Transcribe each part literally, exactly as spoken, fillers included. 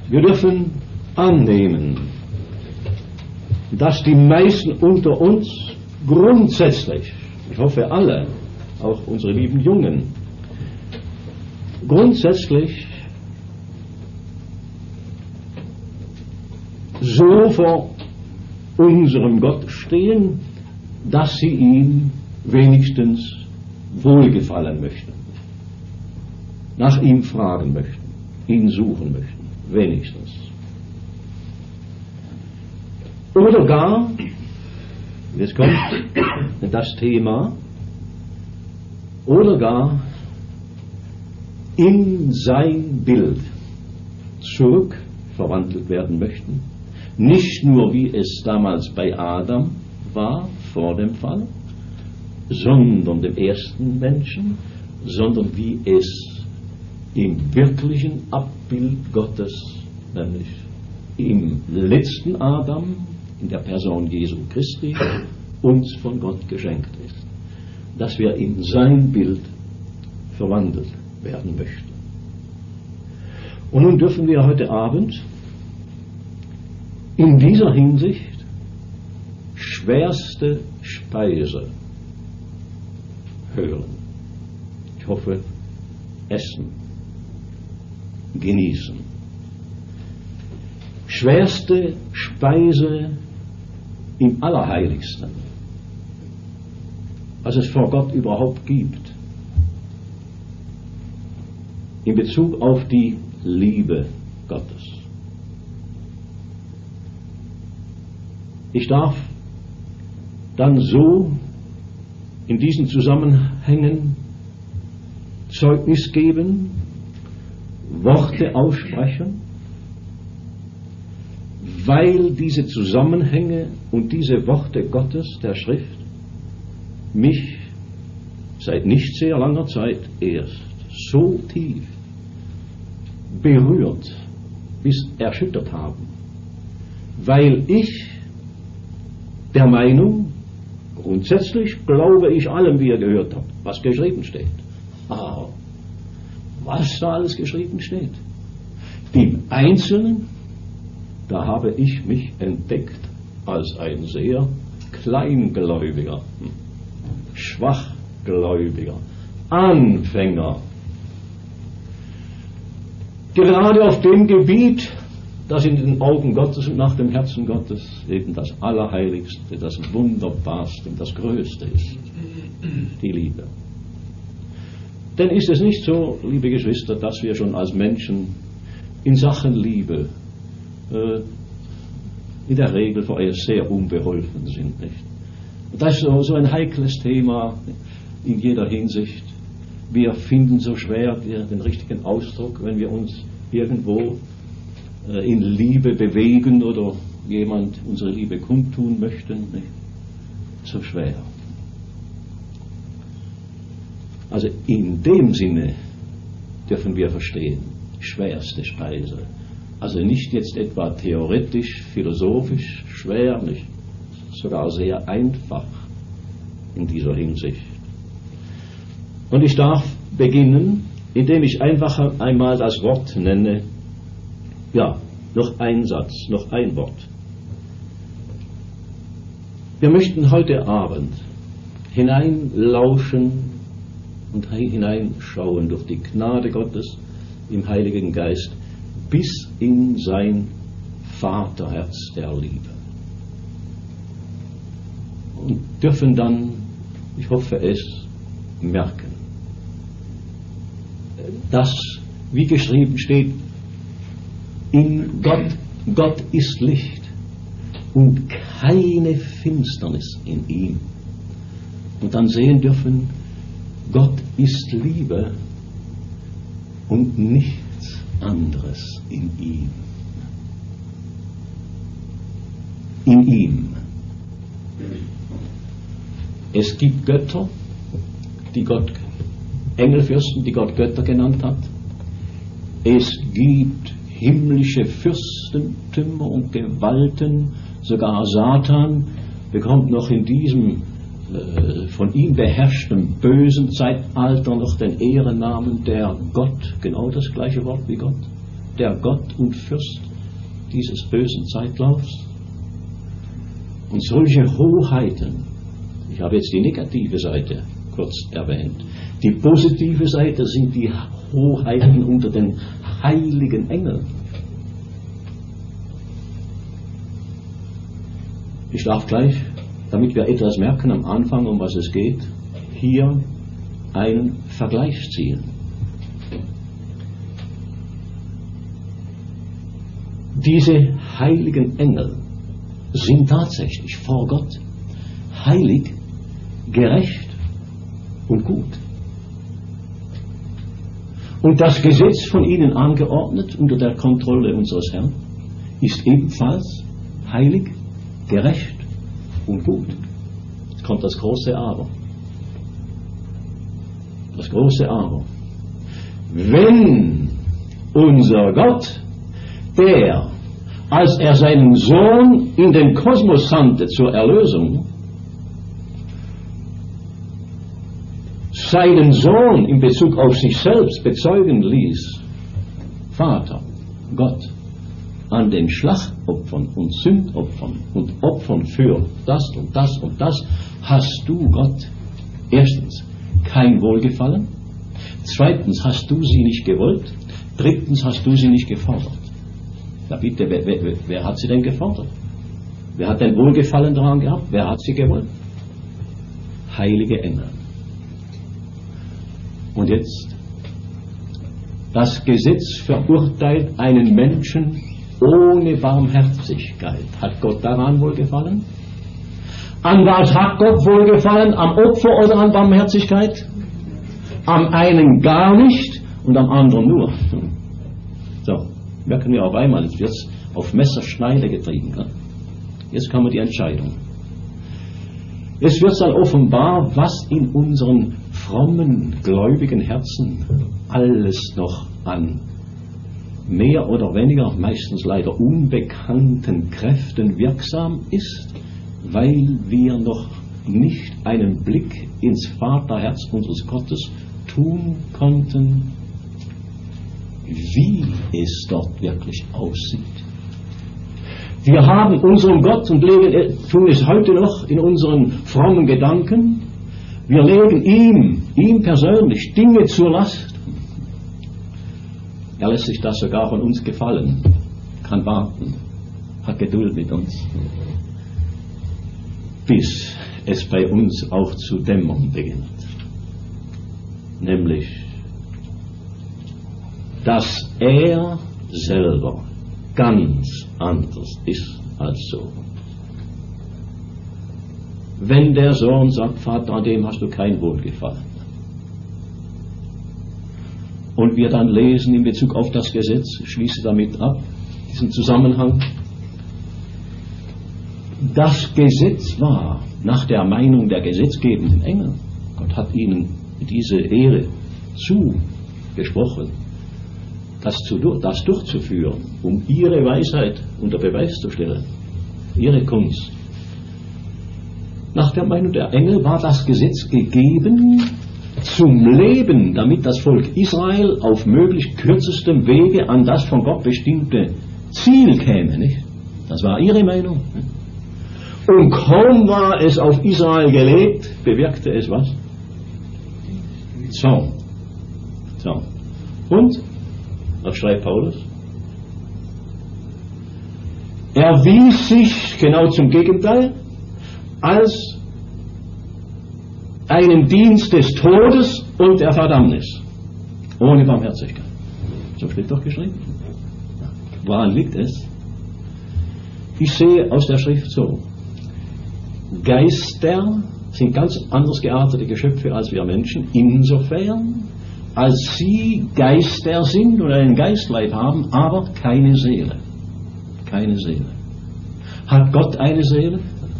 Wir dürfen annehmen, dass die meisten unter uns grundsätzlich, ich hoffe alle, auch unsere lieben Jungen, grundsätzlich so vor unserem Gott stehen, dass sie ihm wenigstens wohlgefallen möchten, nach ihm fragen möchten, ihn suchen möchten, wenigstens. Oder gar, jetzt kommt das Thema, oder gar in sein Bild zurückverwandelt werden möchten. Nicht nur wie es damals bei Adam war, vor dem Fall, sondern dem ersten Menschen, sondern wie es im wirklichen Abbild Gottes, nämlich im letzten Adam, in der Person Jesu Christi, uns von Gott geschenkt ist. Dass wir in sein Bild verwandelt werden möchten. Und nun dürfen wir heute Abend in dieser Hinsicht schwerste Speise hören. Ich hoffe, essen, genießen. Schwerste Speise im Allerheiligsten, was es vor Gott überhaupt gibt, in Bezug auf die Liebe Gottes. Ich darf dann so in diesen Zusammenhängen Zeugnis geben, Worte aussprechen, weil diese Zusammenhänge und diese Worte Gottes, der Schrift, mich seit nicht sehr langer Zeit erst so tief berührt bis erschüttert haben, weil ich der Meinung, grundsätzlich glaube ich allem, wie ihr gehört habt, was geschrieben steht. Aber was da alles geschrieben steht, im Einzelnen, da habe ich mich entdeckt als ein sehr kleingläubiger, schwachgläubiger, Anfänger. Gerade auf dem Gebiet, das in den Augen Gottes und nach dem Herzen Gottes eben das Allerheiligste, das Wunderbarste und das Größte ist, die Liebe. Denn ist es nicht so, liebe Geschwister, dass wir schon als Menschen in Sachen Liebe äh, in der Regel vorerst sehr unbeholfen sind, nicht? Und das ist so, so ein heikles Thema in jeder Hinsicht. Wir finden so schwer den richtigen Ausdruck, wenn wir uns irgendwo äh, in Liebe bewegen oder jemand unsere Liebe kundtun möchte. Nicht? So schwer. Also in dem Sinne dürfen wir verstehen, schwerste Speise. Also nicht jetzt etwa theoretisch, philosophisch schwer, nicht, sogar sehr einfach in dieser Hinsicht. Und ich darf beginnen, indem ich einfach einmal das Wort nenne, ja, noch ein Satz, noch ein Wort. Wir möchten heute Abend hineinlauschen und hineinschauen durch die Gnade Gottes im Heiligen Geist bis in sein Vaterherz der Liebe. Und dürfen dann, ich hoffe es, merken, dass, wie geschrieben steht, in Gott, Gott ist Licht und keine Finsternis in ihm. Und dann sehen dürfen, Gott ist Liebe und nichts anderes in ihm. In ihm. Es gibt Götter, die Gott, Engelfürsten, die Gott Götter genannt hat. Es gibt himmlische Fürstentümer und Gewalten, sogar Satan bekommt noch in diesem äh, von ihm beherrschten bösen Zeitalter noch den Ehrennamen der Gott, genau das gleiche Wort wie Gott. der Gott und Fürst dieses bösen Zeitlaufs. Und solche Hoheiten, ich habe jetzt die negative Seite kurz erwähnt, die positive Seite sind die Hoheiten unter den heiligen Engeln. Ich darf gleich, damit wir etwas merken am Anfang, um was es geht, hier einen Vergleich ziehen. Diese heiligen Engel sind tatsächlich vor Gott heilig, gerecht und gut. Und das Gesetz von ihnen angeordnet unter der Kontrolle unseres Herrn ist ebenfalls heilig, gerecht und gut. Jetzt kommt das große Aber. Das große Aber. Wenn unser Gott, der, als er seinen Sohn in den Kosmos sandte zur Erlösung, seinen Sohn in Bezug auf sich selbst bezeugen ließ, Vater, Gott, an den Schlachtopfern und Sündopfern und Opfern für das und das und das, hast du, Gott, erstens kein Wohlgefallen, zweitens hast du sie nicht gewollt, drittens hast du sie nicht gefordert. Na bitte, wer, wer, wer hat sie denn gefordert? Wer hat denn Wohlgefallen daran gehabt? Wer hat sie gewollt? Heilige Engel. Und jetzt, das Gesetz verurteilt einen Menschen ohne Barmherzigkeit. Hat Gott daran wohlgefallen? An was hat Gott wohlgefallen? Am Opfer oder an Barmherzigkeit? Am einen gar nicht und am anderen nur. So, merken wir auf einmal, jetzt wird es auf Messerschneide getrieben. Ne? Jetzt kommen die Entscheidung. Es wird dann offenbar, was in unseren frommen, gläubigen Herzen alles noch an mehr oder weniger, meistens leider unbekannten Kräften wirksam ist, weil wir noch nicht einen Blick ins Vaterherz unseres Gottes tun konnten, wie es dort wirklich aussieht. Wir haben unseren Gott und legen, tun es heute noch in unseren frommen Gedanken. Wir legen ihm, ihm persönlich Dinge zur Last. Er lässt sich das sogar von uns gefallen, kann warten, hat Geduld mit uns, bis es bei uns auch zu dämmern beginnt. Nämlich, dass er selber ganz anders ist als so. Wenn der Sohn sagt, Vater, an dem hast du kein Wohlgefallen. Und wir dann lesen in Bezug auf das Gesetz, schließe damit ab, diesen Zusammenhang. Das Gesetz war nach der Meinung der gesetzgebenden Engel, Gott hat ihnen diese Ehre zugesprochen, das, zu, das durchzuführen, um ihre Weisheit unter Beweis zu stellen, ihre Kunst. Nach der Meinung der Engel war das Gesetz gegeben zum Leben, damit das Volk Israel auf möglichst kürzestem Wege an das von Gott bestimmte Ziel käme. Nicht? Das war ihre Meinung. Und kaum war es auf Israel gelegt, bewirkte es was? Zorn. Zorn. Und, was schreibt Paulus? Er wies sich genau zum Gegenteil als einen Dienst des Todes und der Verdammnis. Ohne Barmherzigkeit. So steht doch geschrieben. Woran liegt es? Ich sehe aus der Schrift so. Geister sind ganz anders geartete Geschöpfe als wir Menschen, insofern, als sie Geister sind und einen Geistleib haben, aber keine Seele. Keine Seele. Hat Gott eine Seele?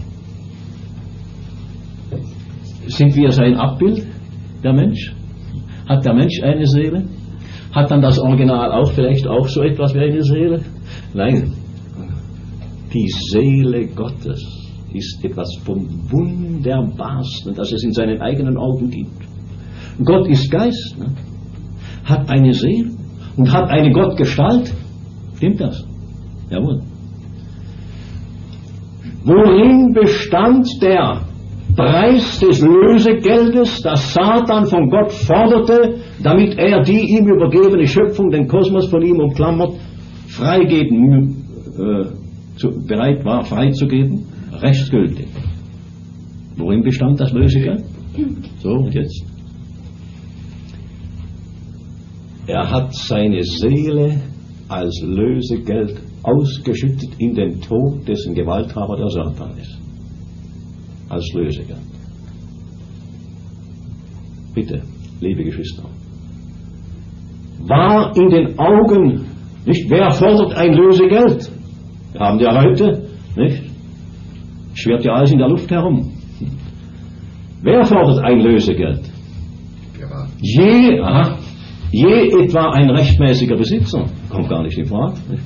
Sind wir sein Abbild, der Mensch? Hat der Mensch eine Seele? Hat dann das Original auch vielleicht auch so etwas wie eine Seele? Nein. Die Seele Gottes ist etwas vom Wunderbarsten, das es in seinen eigenen Augen gibt. Gott ist Geist, ne? Hat eine Seele und hat eine Gottgestalt, Stimmt das? Jawohl. Worin bestand der Preis des Lösegeldes, das Satan von Gott forderte, damit er die ihm übergebene Schöpfung, den Kosmos von ihm umklammert, freigeben, äh, zu, bereit war, freizugeben? Rechtsgültig. Worin bestand das Lösegeld? So, und jetzt? Er hat seine Seele als Lösegeld ausgeschüttet in den Tod, dessen Gewalthaber der Satan ist. Als Lösegeld. Bitte, liebe Geschwister. War in den Augen, nicht, wer fordert ein Lösegeld? Wir haben ja heute, nicht? Schwirrt ja alles in der Luft herum. Wer fordert ein Lösegeld? Je, aha, je etwa ein rechtmäßiger Besitzer. Kommt gar nicht in Frage. Nicht?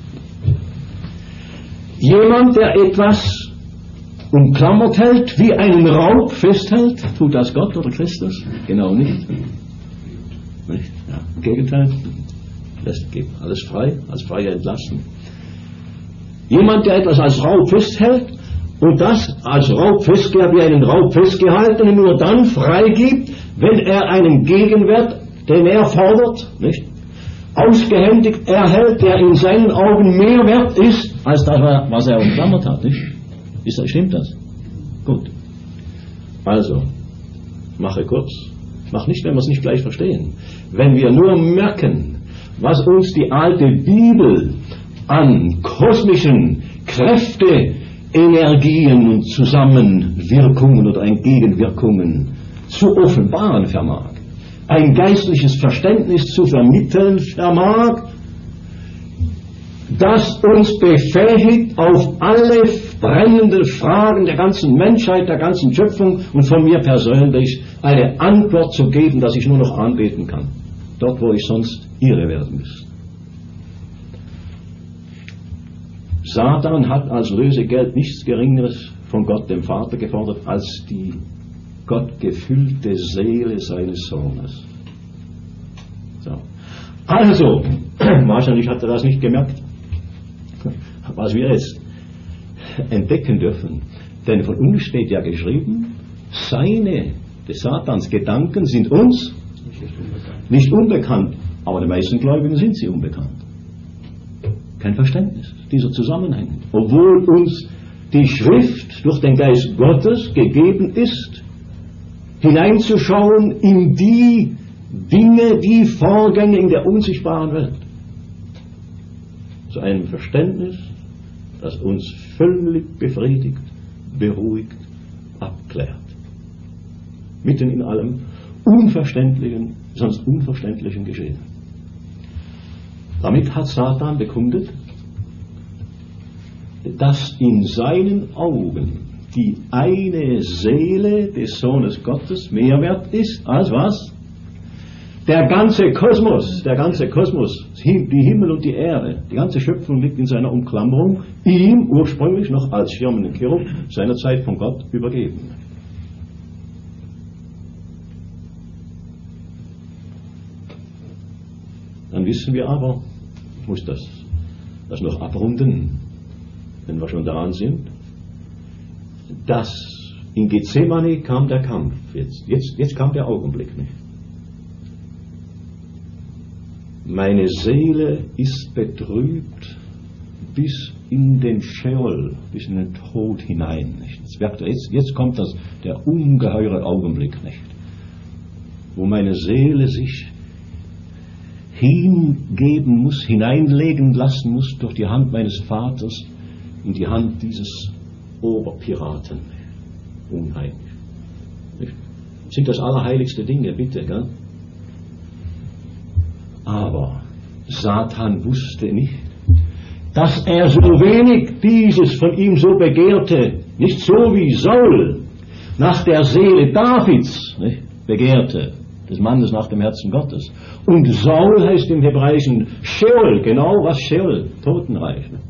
Jemand, der etwas umklammert hält, wie einen Raub festhält, tut das Gott oder Christus? Genau nicht. Nicht? Ja, im Gegenteil, das geht alles frei, als freie Entlassung. Jemand, der etwas als Raub festhält und das als Raub festgehalten, wie einen Raub festgehaltenen nur dann freigibt, wenn er einen Gegenwert, den er fordert, nicht, ausgehändigt erhält, der in seinen Augen mehr wert ist, als das, was er umklammert hat. Nicht? Ist das, stimmt das? Gut. Also, mache kurz. Mach nicht, wenn wir es nicht gleich verstehen. Wenn wir nur merken, was uns die alte Bibel an kosmischen Kräfte, Energien und Zusammenwirkungen oder Entgegenwirkungen zu offenbaren vermag, ein geistliches Verständnis zu vermitteln vermag, das uns befähigt, auf alle brennenden Fragen der ganzen Menschheit, der ganzen Schöpfung und von mir persönlich eine Antwort zu geben, dass ich nur noch anbeten kann, dort wo ich sonst irre werden müsste. Satan hat als Lösegeld nichts Geringeres von Gott dem Vater gefordert als die gottgefüllte Seele seines Sohnes. So. Also, wahrscheinlich hat er das nicht gemerkt, was wir jetzt entdecken dürfen. Denn von uns steht ja geschrieben, seine, des Satans Gedanken sind uns nicht unbekannt, aber den meisten Gläubigen sind sie unbekannt. Kein Verständnis dieser Zusammenhänge. Obwohl uns die Schrift durch den Geist Gottes gegeben ist, hineinzuschauen in die Dinge, die Vorgänge in der unsichtbaren Welt. Zu einem Verständnis, das uns völlig befriedigt, beruhigt, abklärt. Mitten in allem unverständlichen, sonst unverständlichen Geschehen. Damit hat Satan bekundet, dass in seinen Augen die eine Seele des Sohnes Gottes mehr wert ist als was? Der ganze Kosmos, der ganze Kosmos, die Himmel und die Erde, die ganze Schöpfung liegt in seiner Umklammerung, ihm ursprünglich noch als schirmenden Cherub seinerzeit von Gott übergeben. Dann wissen wir aber, ich muss das, das noch abrunden, wenn wir schon daran sind, dass in Gethsemane kam der Kampf. Jetzt, jetzt, jetzt kam der Augenblick nicht. Meine Seele ist betrübt bis in den Scheol, bis in den Tod hinein. Nicht? Jetzt, jetzt kommt das, der ungeheure Augenblick, nicht? Wo meine Seele sich hingeben muss, hineinlegen lassen muss durch die Hand meines Vaters in die Hand dieses Oberpiraten. Unheimlich. Nicht? Sind das allerheiligste Dinge, bitte, gell? Aber Satan wusste nicht, dass er so wenig dieses von ihm so begehrte, nicht so wie Saul nach der Seele Davids, nicht, begehrte, des Mannes nach dem Herzen Gottes. Und Saul heißt im Hebräischen Sheol, genau was Sheol, Totenreich. Ne?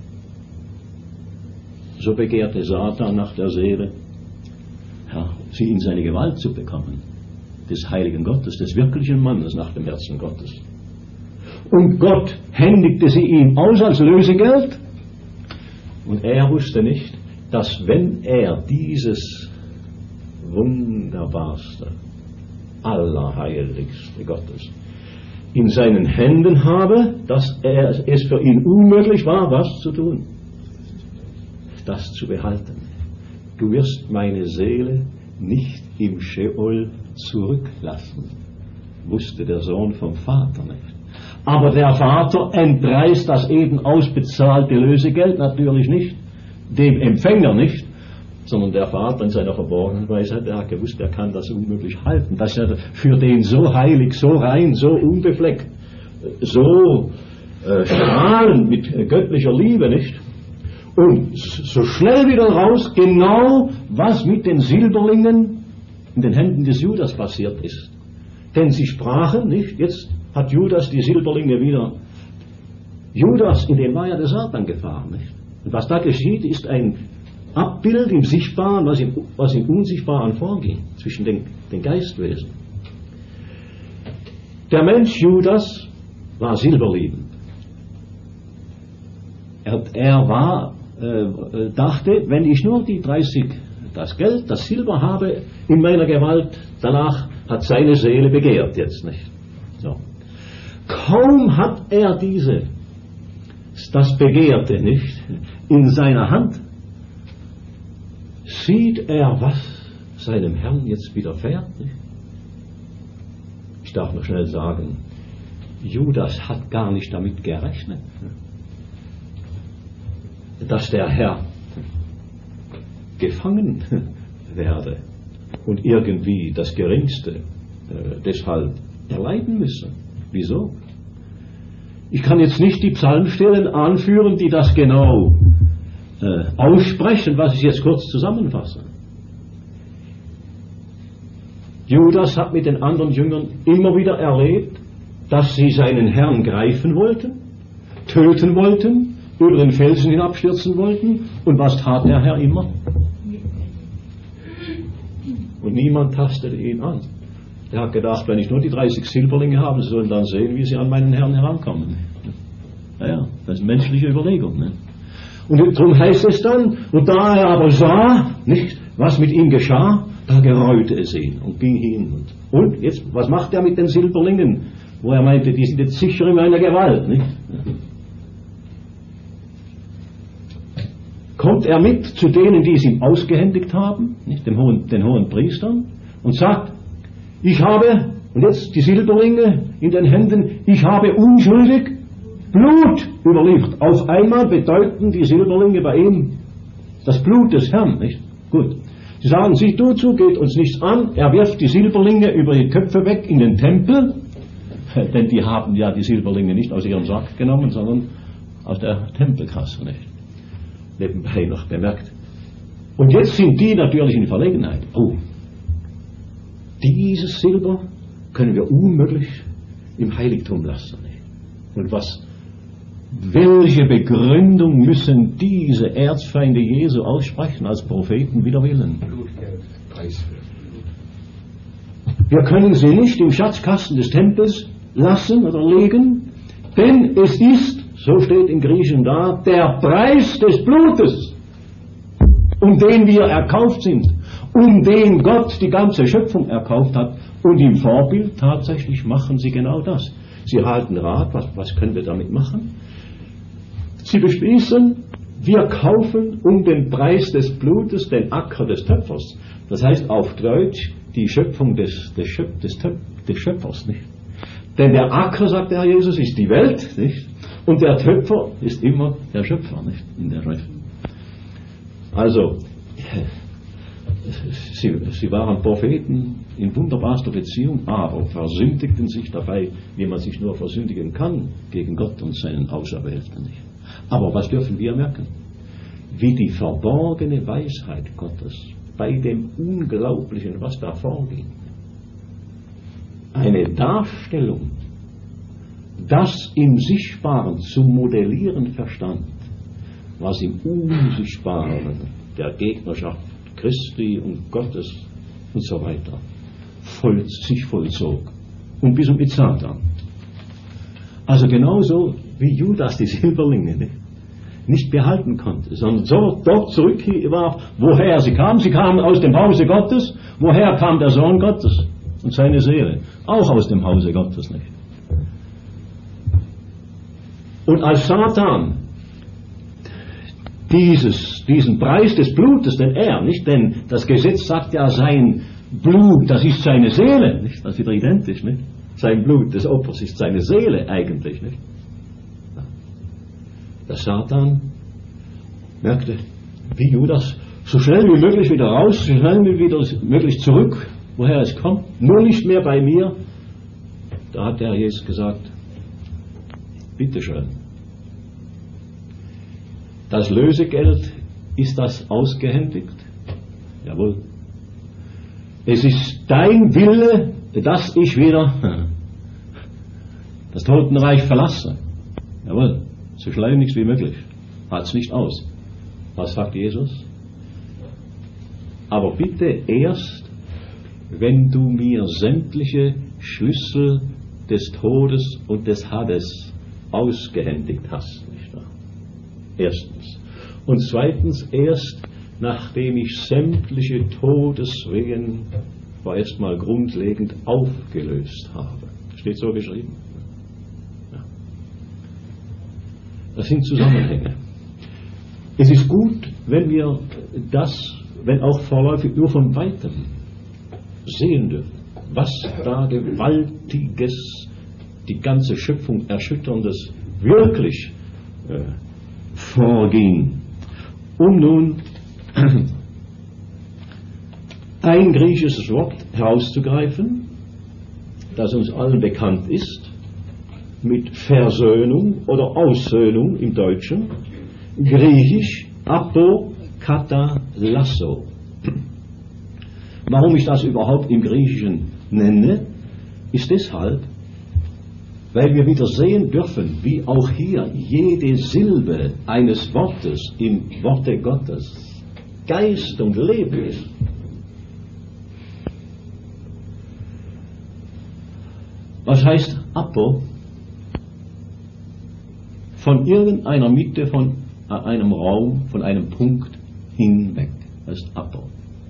So begehrte Satan nach der Seele, ja, sie in seine Gewalt zu bekommen, des heiligen Gottes, des wirklichen Mannes nach dem Herzen Gottes. und Gott händigte sie ihm aus als Lösegeld. Und er wusste nicht, dass wenn er dieses wunderbarste, allerheiligste Gottes in seinen Händen habe, dass er, es für ihn unmöglich war, was zu tun, das zu behalten. Du wirst meine Seele nicht im Scheol zurücklassen, wusste der Sohn vom Vater nicht. Aber der Vater entreißt das eben ausbezahlte Lösegeld natürlich nicht, dem Empfänger nicht, sondern der Vater in seiner verborgenen Weisheit, er hat gewusst, er kann das unmöglich halten, dass er für den so heilig, so rein, so unbefleckt, so äh, strahlend mit äh, göttlicher Liebe, nicht? Und so schnell wieder raus, genau was mit den Silberlingen in den Händen des Judas passiert ist. Denn sie sprachen, nicht? Jetzt hat Judas die Silberlinge wieder. Judas, in dem war ja der Satan gefahren, nicht? Und was da geschieht, ist ein Abbild im Sichtbaren, was im, was im Unsichtbaren vorgeht, zwischen den, den Geistwesen. Der Mensch Judas war silberliebend. Er, er war, äh, dachte, wenn ich nur die dreißig, das Geld, das Silber habe in meiner Gewalt, danach hat seine Seele begehrt jetzt, nicht? So. Kaum hat er diese, das Begehrte, nicht, in seiner Hand, sieht er, was seinem Herrn jetzt widerfährt. Nicht? Ich darf noch schnell sagen, Judas hat gar nicht damit gerechnet, dass der Herr gefangen werde und irgendwie das Geringste äh, deshalb erleiden müsse. Wieso? Ich kann jetzt nicht die Psalmstellen anführen, die das genau äh, aussprechen, was ich jetzt kurz zusammenfasse. Judas hat mit den anderen Jüngern immer wieder erlebt, dass sie seinen Herrn greifen wollten, töten wollten, über den Felsen hinabstürzen wollten. Und was tat der Herr immer? Und niemand tastete ihn an. Er hat gedacht, wenn ich nur die dreißig Silberlinge habe, sie sollen dann sehen, wie sie an meinen Herrn herankommen. Naja, das ist eine menschliche Überlegung. Ne? Und darum heißt es dann, und da er aber sah, nicht, was mit ihm geschah, da gereute es ihn und ging hin. Und, und jetzt, was macht er mit den Silberlingen? Wo er meinte, die sind jetzt sicher in meiner Gewalt. Nicht? Kommt er mit zu denen, die es ihm ausgehändigt haben, nicht, dem hohen, den hohen Priestern, und sagt, ich habe, und jetzt die Silberlinge in den Händen, ich habe unschuldig Blut überliefert. Auf einmal bedeuten die Silberlinge bei ihm das Blut des Herrn, nicht? Gut. Sie sagen, sieh du zu, geht uns nichts an. Er wirft die Silberlinge über die Köpfe weg in den Tempel, denn die haben ja die Silberlinge nicht aus ihrem Sack genommen, sondern aus der Tempelkasse, nicht? Nebenbei noch bemerkt. Und jetzt sind die natürlich in Verlegenheit. Oh, dieses Silber können wir unmöglich im Heiligtum lassen. Und was, welche Begründung müssen diese Erzfeinde Jesu aussprechen als Propheten wider Willen? Wir können sie nicht im Schatzkasten des Tempels lassen oder legen, denn es ist, so steht in Griechen da, der Preis des Blutes, um den wir erkauft sind, um den Gott die ganze Schöpfung erkauft hat. Und im Vorbild tatsächlich machen sie genau das. Sie halten Rat, was, was können wir damit machen? Sie beschließen, wir kaufen um den Preis des Blutes den Acker des Töpfers. Das heißt auf Deutsch die Schöpfung des, des, Schöp, des, Töp, des Schöpfers. Nicht? Denn der Acker, sagt der Herr Jesus, ist die Welt, nicht? Und der Töpfer ist immer der Schöpfer, nicht? In der Schrift. Also, sie, sie waren Propheten in wunderbarster Beziehung, aber versündigten sich dabei, wie man sich nur versündigen kann, gegen Gott und seinen Auserwählten. Nicht? Aber was dürfen wir merken? Wie die verborgene Weisheit Gottes bei dem Unglaublichen, was da vorging, eine Darstellung, das im Sichtbaren zu modellieren verstand, was im Unsichtbaren der Gegnerschaft Christi und Gottes und so weiter voll, sich vollzog und bis um die Zeit an. Also genauso wie Judas die Silberlinge nicht, nicht behalten konnte, sondern so dort zurückwarf, woher sie kamen. Sie kamen aus dem Hause Gottes. Woher kam der Sohn Gottes und seine Seele? Auch aus dem Hause Gottes nicht. Und als Satan dieses, diesen Preis des Blutes, den er, nicht, denn das Gesetz sagt ja, sein Blut, das ist seine Seele, nicht, das ist wieder identisch, nicht? Sein Blut des Opfers ist seine Seele eigentlich, nicht? Der Satan merkte, wie Judas, so schnell wie möglich wieder raus, so schnell wie wieder möglich zurück, woher es kommt, nur nicht mehr bei mir. Da hat der Jesus gesagt, bitteschön. Das Lösegeld, ist das ausgehändigt? Jawohl. Es ist dein Wille, dass ich wieder das Totenreich verlasse. Jawohl, so schleunigst wie möglich. Hat's nicht aus. Was sagt Jesus? Aber bitte erst, wenn du mir sämtliche Schlüssel des Todes und des Hades ausgehändigt hast. Nicht wahr? Erstens. Und zweitens erst, nachdem ich sämtliche Todeswehen vorerst mal grundlegend aufgelöst habe. Steht so geschrieben. Ja. Das sind Zusammenhänge. Es ist gut, wenn wir das, wenn auch vorläufig, nur von Weitem sehen dürfen, was da Gewaltiges, die ganze Schöpfung Erschütterndes wirklich äh, vorging. Um nun ein griechisches Wort herauszugreifen, das uns allen bekannt ist, mit Versöhnung oder Aussöhnung im Deutschen, griechisch apokatallasso. Warum ich das überhaupt im Griechischen nenne, ist deshalb, weil wir wieder sehen dürfen, wie auch hier jede Silbe eines Wortes im Worte Gottes Geist und Leben ist. Was heißt Apo? Von irgendeiner Mitte, von einem Raum, von einem Punkt hinweg. Das ist Apo.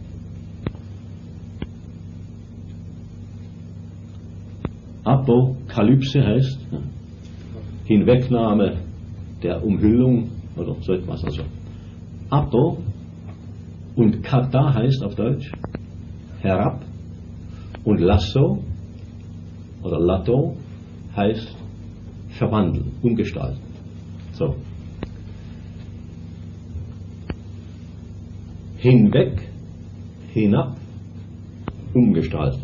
Apokalypse heißt ja, Hinwegnahme der Umhüllung oder so etwas. Also Apo und Kata heißt auf Deutsch herab und Lasso oder Lato heißt verwandeln, umgestalten. So. Hinweg, hinab, umgestalten.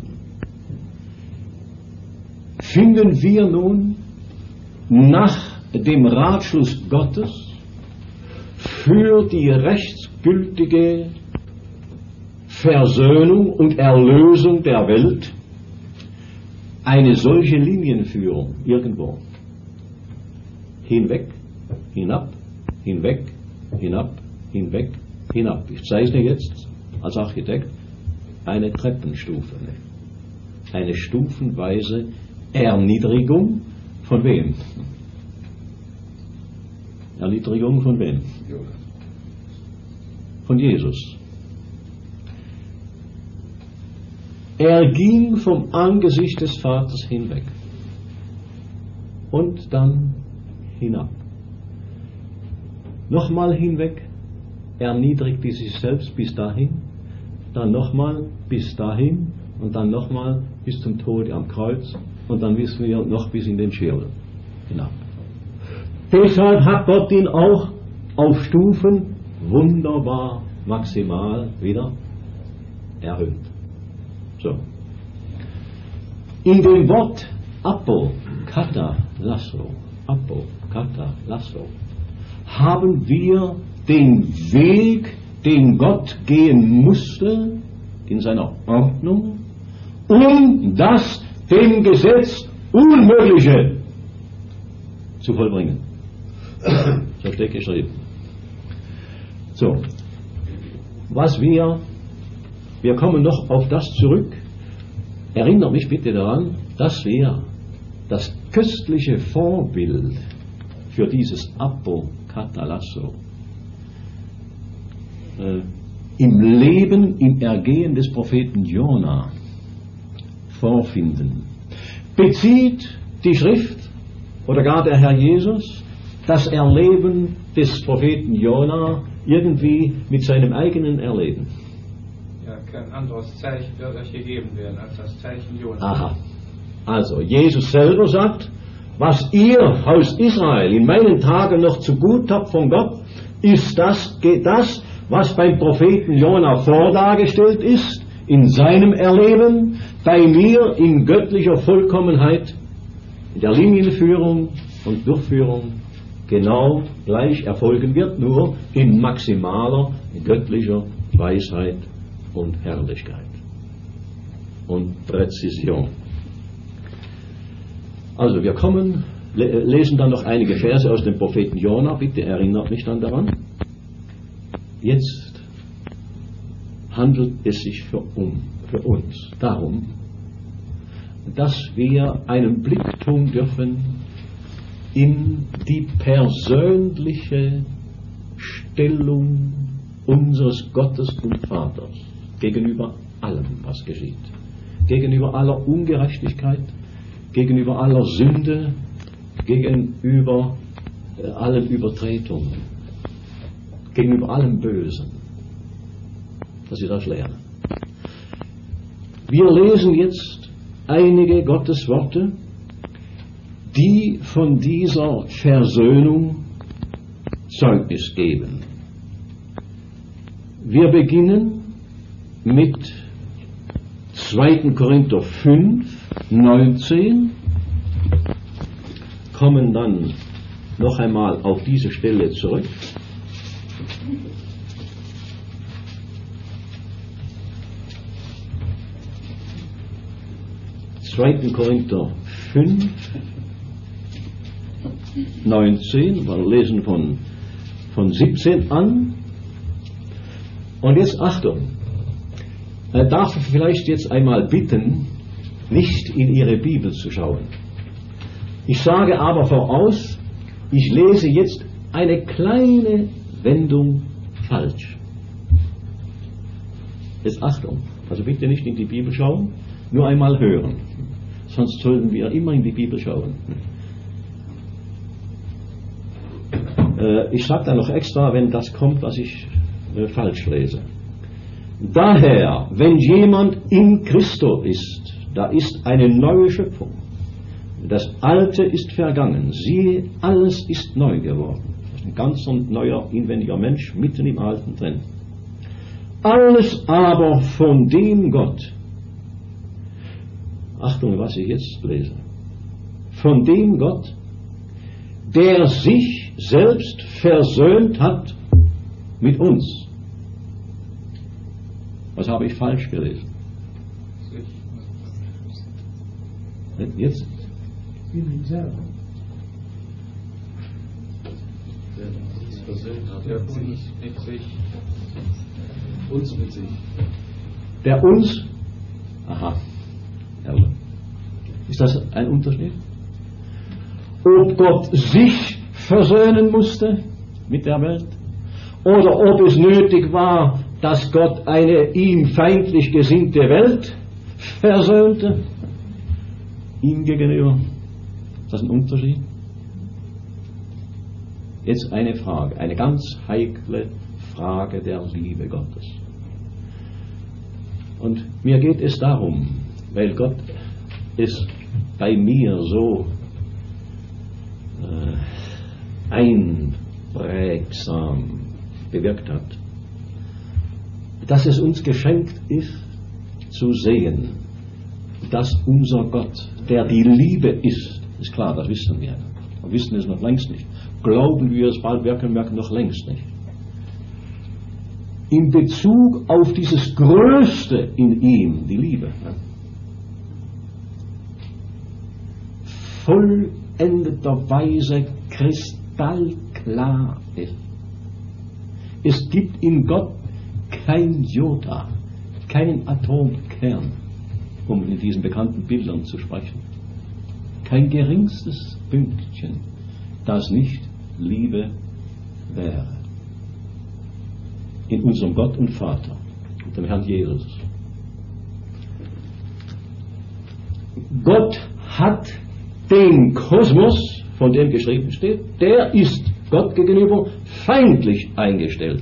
Finden wir nun nach dem Ratschluss Gottes für die rechtsgültige Versöhnung und Erlösung der Welt eine solche Linienführung irgendwo? Hinweg, hinab, hinweg, hinab, hinweg, hinab. Ich zeichne jetzt als Architekt eine Treppenstufe, eine stufenweise Erniedrigung von wem? Erniedrigung von wem? Von Jesus. Er ging vom Angesicht des Vaters hinweg und dann hinab. Nochmal hinweg, erniedrigte sich selbst bis dahin, dann nochmal bis dahin und dann nochmal bis zum Tod am Kreuz. Und dann wissen wir noch bis in den Scheol hinab. Deshalb hat Gott ihn auch auf Stufen wunderbar, maximal wieder erhöht. So. In dem Wort Apo, Kata, Lasso, Apo, Kata, Lasso, haben wir den Weg, den Gott gehen musste, in seiner Ordnung, um das dem Gesetz Unmögliche zu vollbringen. So steht geschrieben. So, was wir, wir kommen noch auf das zurück. Erinnert mich bitte daran, dass wir das köstliche Vorbild für dieses Apokatallasso äh, im Leben, im Ergehen des Propheten Jona vorfinden. Bezieht die Schrift oder gar der Herr Jesus das Erleben des Propheten Jona irgendwie mit seinem eigenen Erleben? Ja, kein anderes Zeichen wird euch gegeben werden als das Zeichen Jona. Aha. Also, Jesus selber sagt, was ihr, Haus Israel, in meinen Tagen noch zu gut habt von Gott, ist das, das, was beim Propheten Jona vordargestellt ist, in seinem Erleben, bei mir in göttlicher Vollkommenheit, in der Linienführung und Durchführung genau gleich erfolgen wird, nur in maximaler göttlicher Weisheit und Herrlichkeit und Präzision. Also wir kommen, lesen dann noch einige Verse aus dem Propheten Jona, bitte erinnert mich dann daran. Jetzt handelt es sich für, um, für uns darum, dass wir einen Blick tun dürfen in die persönliche Stellung unseres Gottes und Vaters gegenüber allem, was geschieht. Gegenüber aller Ungerechtigkeit, gegenüber aller Sünde, gegenüber äh, allen Übertretungen, gegenüber allem Bösen, dass Sie das lernen. Wir lesen jetzt einige Gottesworte, die von dieser Versöhnung Zeugnis geben. Wir beginnen mit zweiten Korinther fünf, neunzehn, kommen dann noch einmal auf diese Stelle zurück. zweiten Korinther fünf, neunzehn, wir lesen von, von siebzehn an. Und jetzt Achtung, äh, darf ich vielleicht jetzt einmal bitten, nicht in Ihre Bibel zu schauen. Ich sage aber voraus, ich lese jetzt eine kleine Wendung falsch. Jetzt Achtung, also bitte nicht in die Bibel schauen, nur einmal hören. Sonst sollten wir immer in die Bibel schauen. Äh, ich sage da noch extra, wenn das kommt, was ich äh, falsch lese. Daher, wenn jemand in Christo ist, da ist eine neue Schöpfung. Das Alte ist vergangen. Siehe, alles ist neu geworden. Das ist ein ganz und neuer, inwendiger Mensch mitten im Alten drin. Alles aber von dem Gott, Achtung, was ich jetzt lese, von dem Gott, der sich selbst versöhnt hat mit uns. Was habe ich falsch gelesen? Jetzt? Wie mit selber. Der uns mit sich. Uns mit sich. Der uns? Aha. Ist das ein Unterschied? Ob Gott sich versöhnen musste mit der Welt oder ob es nötig war, dass Gott eine ihm feindlich gesinnte Welt versöhnte, ihm gegenüber. Ist das ein Unterschied? Jetzt eine Frage, eine ganz heikle Frage der Liebe Gottes. Und mir geht es darum, weil Gott es bei mir so äh, einprägsam bewirkt hat, dass es uns geschenkt ist, zu sehen, dass unser Gott, der die Liebe ist, ist klar, das wissen wir, wir wissen es noch längst nicht, glauben wir es bald wirken, wirken noch längst nicht. In Bezug auf dieses Größte in ihm, die Liebe, vollendeterweise kristallklar ist. Es gibt in Gott kein Jota, keinen Atomkern, um in diesen bekannten Bildern zu sprechen. kein geringstes Pünktchen, das nicht Liebe wäre. In unserem Gott und Vater, dem Herrn Jesus. Gott hat den Kosmos, von dem geschrieben steht, der ist Gott gegenüber feindlich eingestellt.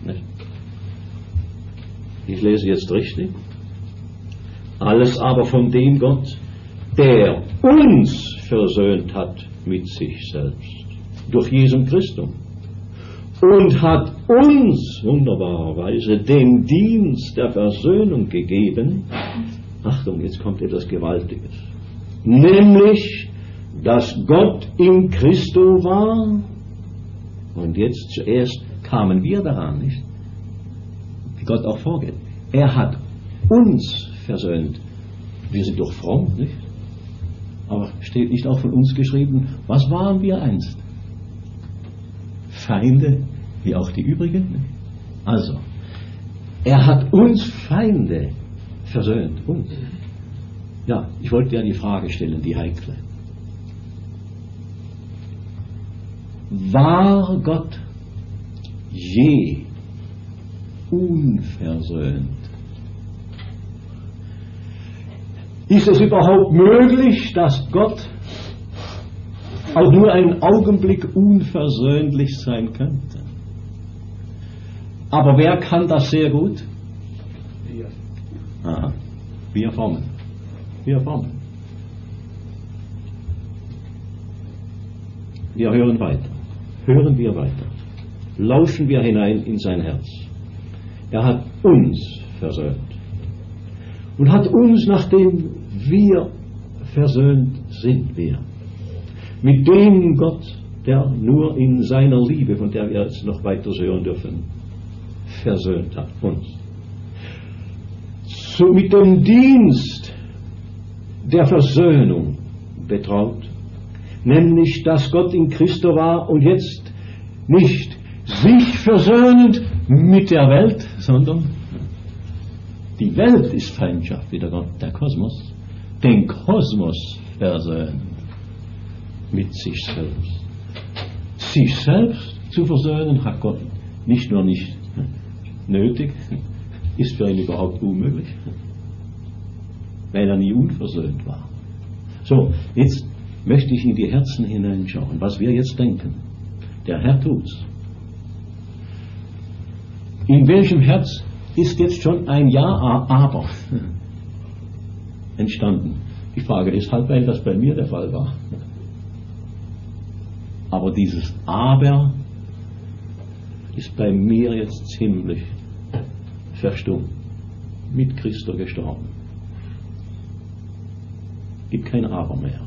Ich lese jetzt richtig. Alles aber von dem Gott, der uns versöhnt hat mit sich selbst, durch Jesu Christus, und hat uns wunderbarerweise den Dienst der Versöhnung gegeben. Achtung, jetzt kommt etwas Gewaltiges. Nämlich, dass Gott in Christo war, und jetzt zuerst kamen wir daran, nicht? Wie Gott auch vorgeht. Er hat uns versöhnt. Wir sind doch fromm, nicht? Aber steht nicht auch von uns geschrieben, was waren wir einst? Feinde, wie auch die übrigen. Nicht? Also, er hat uns Feinde versöhnt. Uns. Ja, ich wollte ja die Frage stellen, die heikle. War Gott je unversöhnt? Ist es überhaupt möglich, dass Gott auch nur einen Augenblick unversöhnlich sein könnte? Aber wer kann das sehr gut? Wir. Aha. Wir Frommen. Wir Frommen. Wir hören weiter. Hören wir weiter. Lauschen wir hinein in sein Herz. Er hat uns versöhnt. Und hat uns, nachdem wir versöhnt sind, wir, mit dem Gott, der nur in seiner Liebe, von der wir jetzt noch weiter hören dürfen, versöhnt hat, uns. So mit dem Dienst der Versöhnung betraut, nämlich, dass Gott in Christo war und jetzt nicht sich versöhnend mit der Welt, sondern die Welt ist Feindschaft, wie der Gott, der Kosmos, den Kosmos versöhnt mit sich selbst. Sich selbst zu versöhnen hat Gott nicht nur nicht nötig, ist für ihn überhaupt unmöglich, weil er nie unversöhnt war. So, jetzt möchte ich in die Herzen hineinschauen, was wir jetzt denken. Der Herr tut's. In welchem Herz ist jetzt schon ein Ja, aber entstanden? Ich frage deshalb, weil das bei mir der Fall war. Aber dieses Aber ist bei mir jetzt ziemlich verstummt. Mit Christo gestorben. Gibt kein Aber mehr.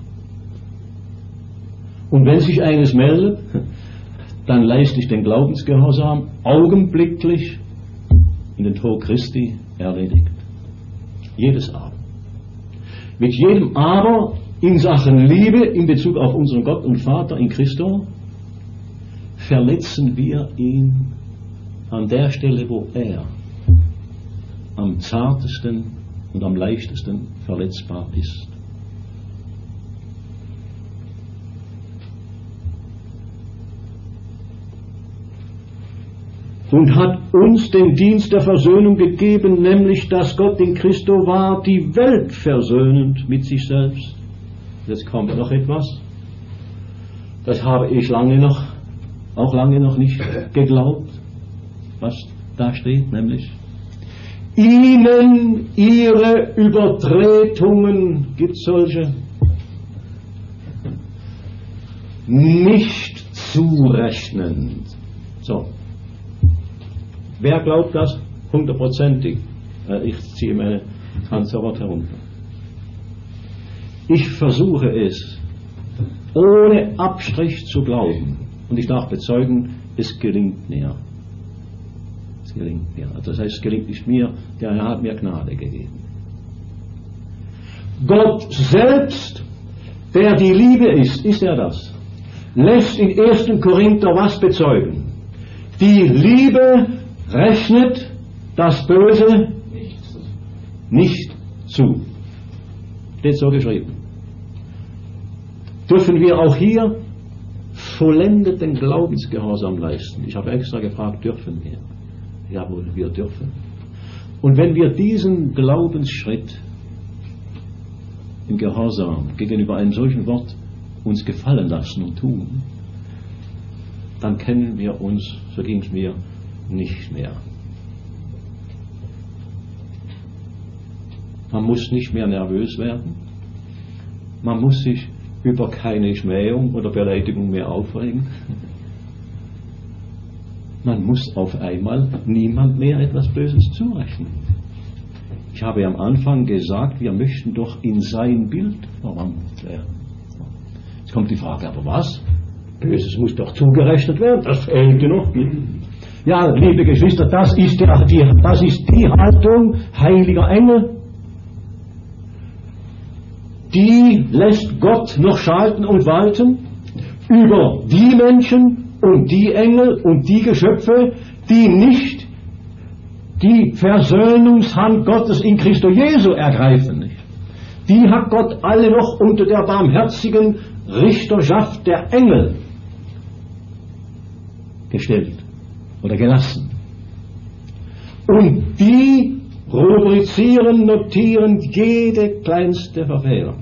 Und wenn sich eines meldet, dann leiste ich den Glaubensgehorsam augenblicklich in den Tod Christi erledigt. Jedes Aber. Mit jedem Aber in Sachen Liebe in Bezug auf unseren Gott und Vater in Christo verletzen wir ihn an der Stelle, wo er am zartesten und am leichtesten verletzbar ist. Und hat uns den Dienst der Versöhnung gegeben, nämlich, dass Gott in Christo war, die Welt versöhnend mit sich selbst. Jetzt kommt noch etwas. Das habe ich lange noch, auch lange noch nicht geglaubt, was da steht, nämlich, ihnen ihre Übertretungen, gibt es solche, nicht zurechnend. So. Wer glaubt das? Hundertprozentig. Ich ziehe meine Hand sofort herunter. Ich versuche es, ohne Abstrich zu glauben. Und ich darf bezeugen, es gelingt mir. Es gelingt mir. Also das heißt, es gelingt nicht mir, der Herr hat mir Gnade gegeben. Gott selbst, der die Liebe ist, ist er das, lässt in ersten Korinther was bezeugen? Die Liebe rechnet das Böse nicht zu. Steht so geschrieben. dürfen wir auch hier vollendeten Glaubensgehorsam leisten. Ich habe extra gefragt, dürfen wir? Jawohl, wir dürfen. Und wenn wir diesen Glaubensschritt im Gehorsam gegenüber einem solchen Wort uns gefallen lassen und tun, dann kennen wir uns, so ging es mir, nicht mehr. Man muss nicht mehr nervös werden. Man muss sich über keine Schmähung oder Beleidigung mehr aufregen. Man muss auf einmal niemand mehr etwas Böses zurechnen. Ich habe am Anfang gesagt, wir möchten doch in sein Bild verwandelt werden. Jetzt kommt die Frage, aber was? Böses muss doch zugerechnet werden, das fehlte noch. Ja, liebe Geschwister, das ist, der, die, das ist die Haltung heiliger Engel. Die lässt Gott noch schalten und walten über die Menschen und die Engel und die Geschöpfe, die nicht die Versöhnungshand Gottes in Christo Jesu ergreifen. Nicht? Die hat Gott alle noch unter der barmherzigen Richterschaft der Engel gestellt oder gelassen. Und die rubrizieren, notieren jede kleinste Verfehlung.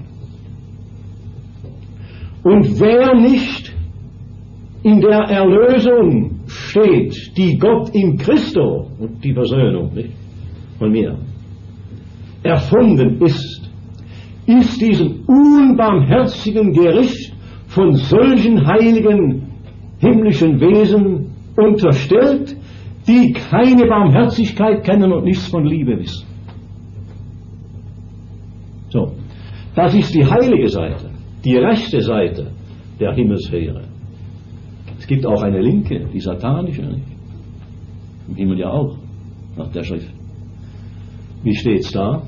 Und wer nicht in der Erlösung steht, die Gott in Christo, und die Versöhnung, nicht, von mir, erfunden ist, ist diesem unbarmherzigen Gericht von solchen heiligen himmlischen Wesen unterstellt, die keine Barmherzigkeit kennen und nichts von Liebe wissen. So, das ist die heilige Seite, die rechte Seite der Himmelsheere. Es gibt auch eine linke, die satanische, nicht? Im Himmel ja auch, nach der Schrift. Wie steht's da?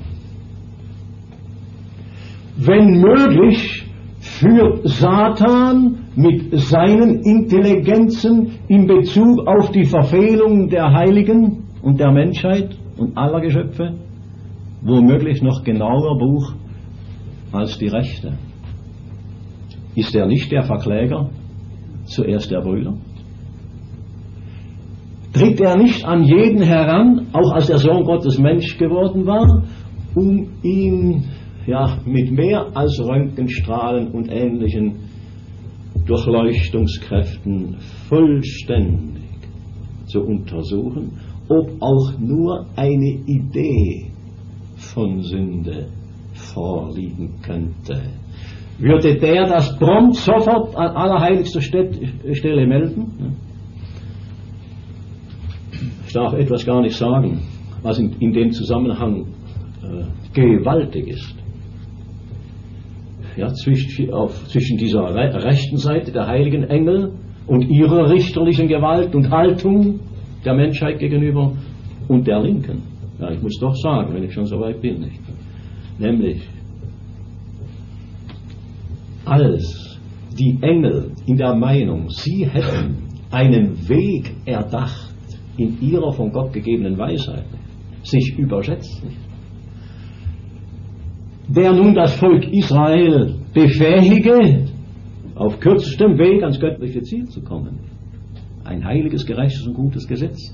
Wenn möglich, führt Satan mit seinen Intelligenzen in Bezug auf die Verfehlungen der Heiligen und der Menschheit und aller Geschöpfe womöglich noch genauer Buch als die Rechte. Ist er nicht der Verkläger, zuerst der Brüder? Tritt er nicht an jeden heran, auch als der Sohn Gottes Mensch geworden war, um ihn ja, mit mehr als Röntgenstrahlen und ähnlichen Durchleuchtungskräften vollständig zu untersuchen, ob auch nur eine Idee von Sünde vorliegen könnte. Würde der das prompt sofort an allerheiligster Stelle melden? Ich darf etwas gar nicht sagen, was in, in dem Zusammenhang äh, gewaltig ist. Ja, zwischen, auf, zwischen dieser re rechten Seite der heiligen Engel und ihrer richterlichen Gewalt und Haltung der Menschheit gegenüber und der linken. Ja, ich muss doch sagen, wenn ich schon so weit bin, nicht? Nämlich, als die Engel in der Meinung, sie hätten einen Weg erdacht in ihrer von Gott gegebenen Weisheit, sich überschätzt, nicht? Der nun das Volk Israel befähige, auf kürzestem Weg ans göttliche Ziel zu kommen. Ein heiliges, gerechtes und gutes Gesetz.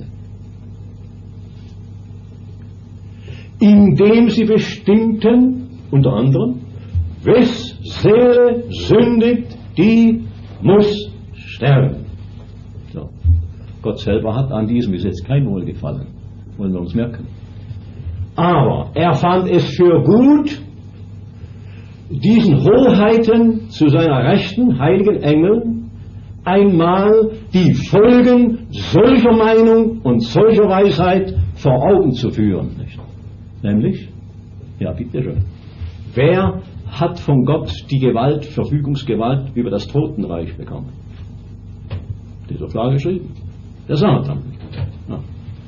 Indem sie bestimmten, unter anderem, wes Seele sündigt, die muss sterben. So. Gott selber hat an diesem Gesetz kein Wohlgefallen. Wollen wir uns merken. Aber er fand es für gut, diesen Hoheiten zu seiner rechten, heiligen Engeln, einmal die Folgen solcher Meinung und solcher Weisheit vor Augen zu führen. Nicht? Nämlich, ja bitteschön, wer hat von Gott die Gewalt, Verfügungsgewalt über das Totenreich bekommen? Das ist doch klar geschrieben. Der Satan. Ja.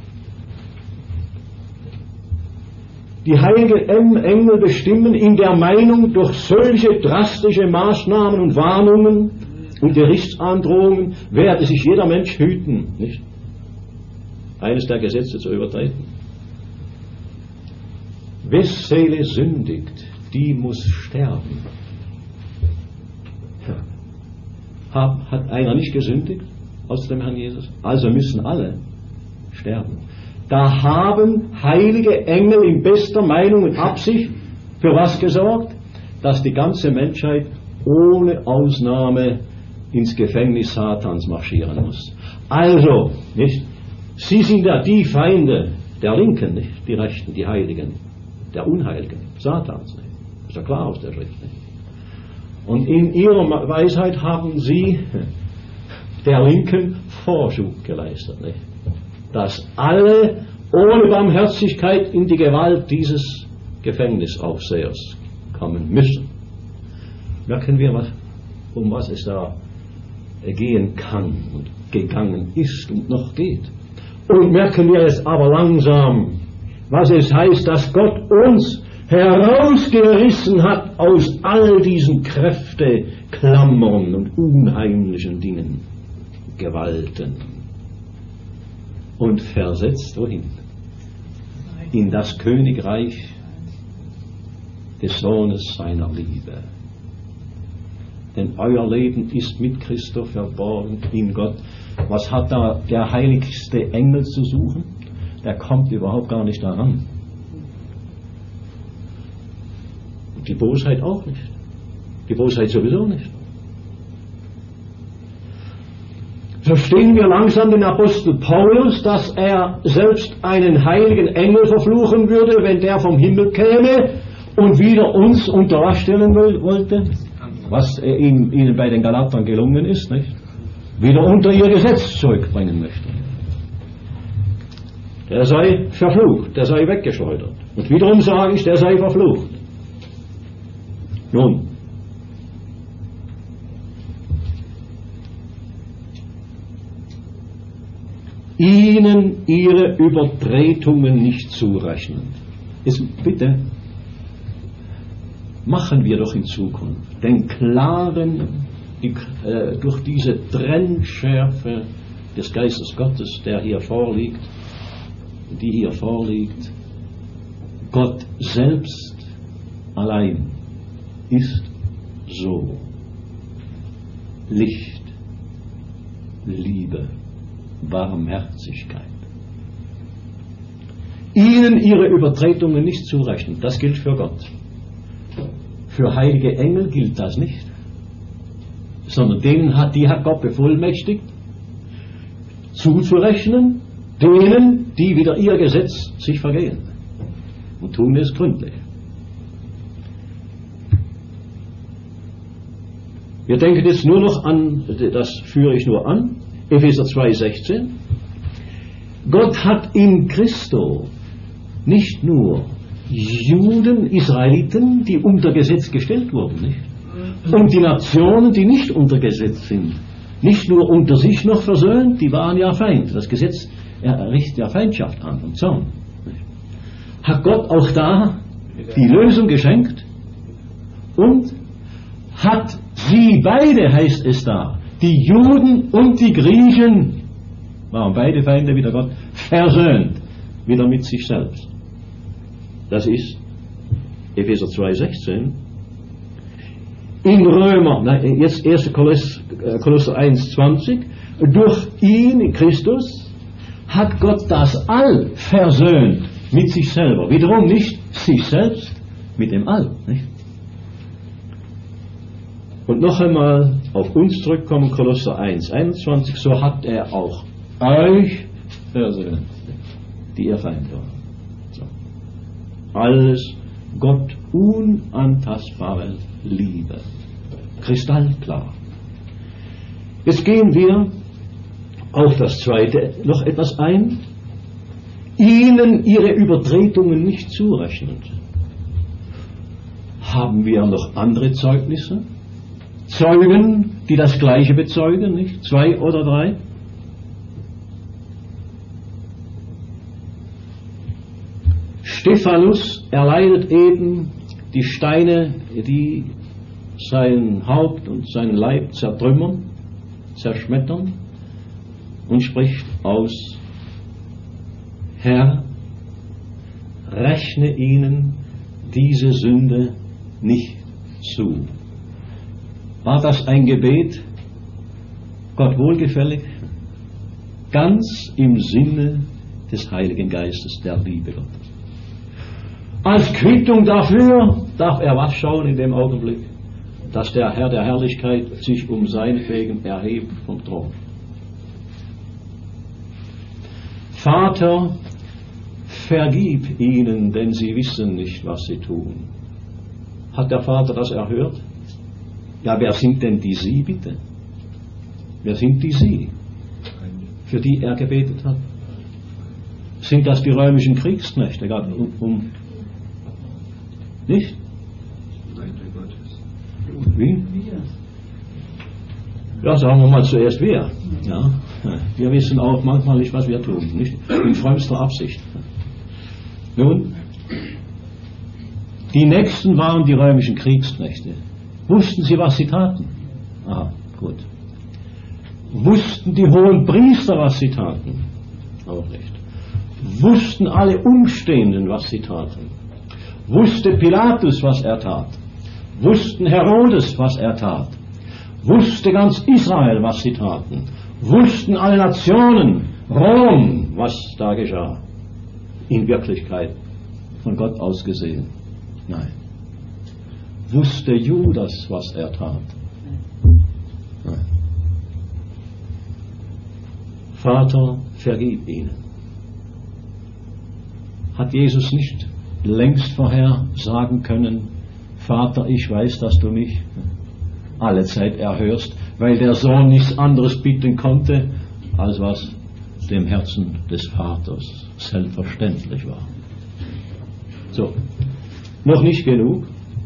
Die heiligen Engel bestimmen in der Meinung, durch solche drastische Maßnahmen und Warnungen und Gerichtsandrohungen werde sich jeder Mensch hüten, nicht? Eines der Gesetze zu übertreten. Wes Seele sündigt, die muss sterben. Ja. Hat, hat einer nicht gesündigt aus dem Herrn Jesus? Also müssen alle sterben. Da haben heilige Engel in bester Meinung und Absicht für was gesorgt? Dass die ganze Menschheit ohne Ausnahme ins Gefängnis Satans marschieren muss. Also, nicht? Sie sind ja die Feinde der Linken, nicht? Die Rechten, die Heiligen, der Unheiligen, Satans, nicht? Das ist ja klar aus der Schrift, nicht? Und in ihrer Weisheit haben sie der Linken Vorschub geleistet, nicht? Dass alle ohne Barmherzigkeit in die Gewalt dieses Gefängnisaufsehers kommen müssen. Merken wir, was, um was es da gehen kann und gegangen ist und noch geht. Und merken wir es aber langsam, was es heißt, dass Gott uns herausgerissen hat aus all diesen Kräfteklammern und unheimlichen Dingen, Gewalten, und versetzt wohin? In das Königreich des Sohnes seiner Liebe. Denn euer Leben ist mit Christus verborgen in Gott. Was hat da der heiligste Engel zu suchen? Der kommt überhaupt gar nicht daran. Und die Bosheit auch nicht. Die Bosheit sowieso nicht. Verstehen wir langsam den Apostel Paulus, dass er selbst einen heiligen Engel verfluchen würde, wenn der vom Himmel käme und wieder uns unter was stellen wollte? Was ihm, ihnen bei den Galatern gelungen ist, nicht? Wieder unter ihr Gesetz zurückbringen möchte. Der sei verflucht, der sei weggeschleudert. Und wiederum sage ich, der sei verflucht. Nun, ihnen ihre Übertretungen nicht zurechnen. Jetzt bitte, machen wir doch in Zukunft den klaren, die, äh, durch diese Trennschärfe des Geistes Gottes, der hier vorliegt, die hier vorliegt, Gott selbst allein ist so Licht, Liebe, Barmherzigkeit. Ihnen ihre Übertretungen nicht zurechnen, das gilt für Gott. Für heilige Engel gilt das nicht, sondern denen hat, die hat Gott bevollmächtigt, zuzurechnen, denen, die wieder ihr Gesetz sich vergehen und tun es gründlich. Wir denken jetzt nur noch an, das führe ich nur an, Epheser zwei sechzehn. Gott hat in Christo nicht nur Juden, Israeliten, die unter Gesetz gestellt wurden, nicht? Und die Nationen, die nicht unter Gesetz sind, nicht nur unter sich noch versöhnt, die waren ja Feind. Das Gesetz richtet ja Feindschaft an und Zorn. Hat Gott auch da die Lösung geschenkt und hat sie beide, heißt es da, die Juden und die Griechen, waren beide Feinde wieder Gott, versöhnt, wieder mit sich selbst. Das ist Epheser zwei sechzehn. In Römer, nein, jetzt erster Kolosser eins zwanzig, durch ihn, in Christus, hat Gott das All versöhnt mit sich selber. Wiederum nicht sich selbst mit dem All. Nicht? Und noch einmal auf uns zurückkommen, Kolosser eins einundzwanzig, so hat er auch euch versöhnt, die ihr Feind waren. So. Alles Gott unantastbare Liebe. Kristallklar. Jetzt gehen wir auf das Zweite noch etwas ein. Ihnen ihre Übertretungen nicht zurechnend. Haben wir noch andere Zeugnisse? Zeugen, die das Gleiche bezeugen, nicht? Zwei oder drei? Stephanus erleidet eben die Steine, die sein Haupt und seinen Leib zertrümmern, zerschmettern und spricht aus: Herr, rechne ihnen diese Sünde nicht zu. War das ein Gebet Gott wohlgefällig, ganz im Sinne des Heiligen Geistes, der Liebe Gottes. Als Quittung dafür darf er was schauen in dem Augenblick, dass der Herr der Herrlichkeit sich um seinetwegen erhebt vom Thron. Vater, vergib ihnen, denn sie wissen nicht, was sie tun. Hat der Vater das erhört? Ja, wer sind denn die Sie, bitte? Wer sind die Sie, für die er gebetet hat? Sind das die römischen Kriegsknechte? Um, um, nicht? Wie? Ja, sagen wir mal zuerst wir. Ja. Wir wissen auch manchmal nicht, was wir tun, nicht? In frömmster Absicht. Nun, die Nächsten waren die römischen Kriegsknechte. Wussten sie, was sie taten? Aha, gut. Wussten die hohen Priester, was sie taten? Auch nicht. Wussten alle Umstehenden, was sie taten? Wusste Pilatus, was er tat? Wussten Herodes, was er tat? Wusste ganz Israel, was sie taten? Wussten alle Nationen, Rom, was da geschah? In Wirklichkeit von Gott aus gesehen? Nein. Wusste Judas, was er tat? Nein. Vater, vergib ihnen. Hat Jesus nicht längst vorher sagen können, Vater, ich weiß, dass du mich alle Zeit erhörst, weil der Sohn nichts anderes bitten konnte, als was dem Herzen des Vaters selbstverständlich war. So, noch nicht genug.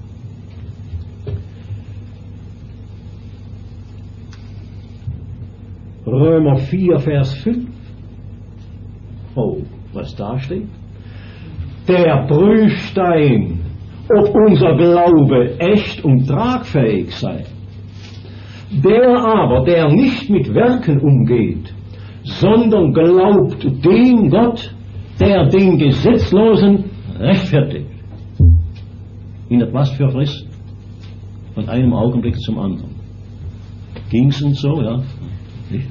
Römer vier, Vers fünf. Oh, was da steht? Der Prüfstein, ob unser Glaube echt und tragfähig sei. Der aber, der nicht mit Werken umgeht, sondern glaubt dem Gott, der den Gesetzlosen rechtfertigt. In etwas für Frist? Von einem Augenblick zum anderen. Ging's uns so, ja? Nicht?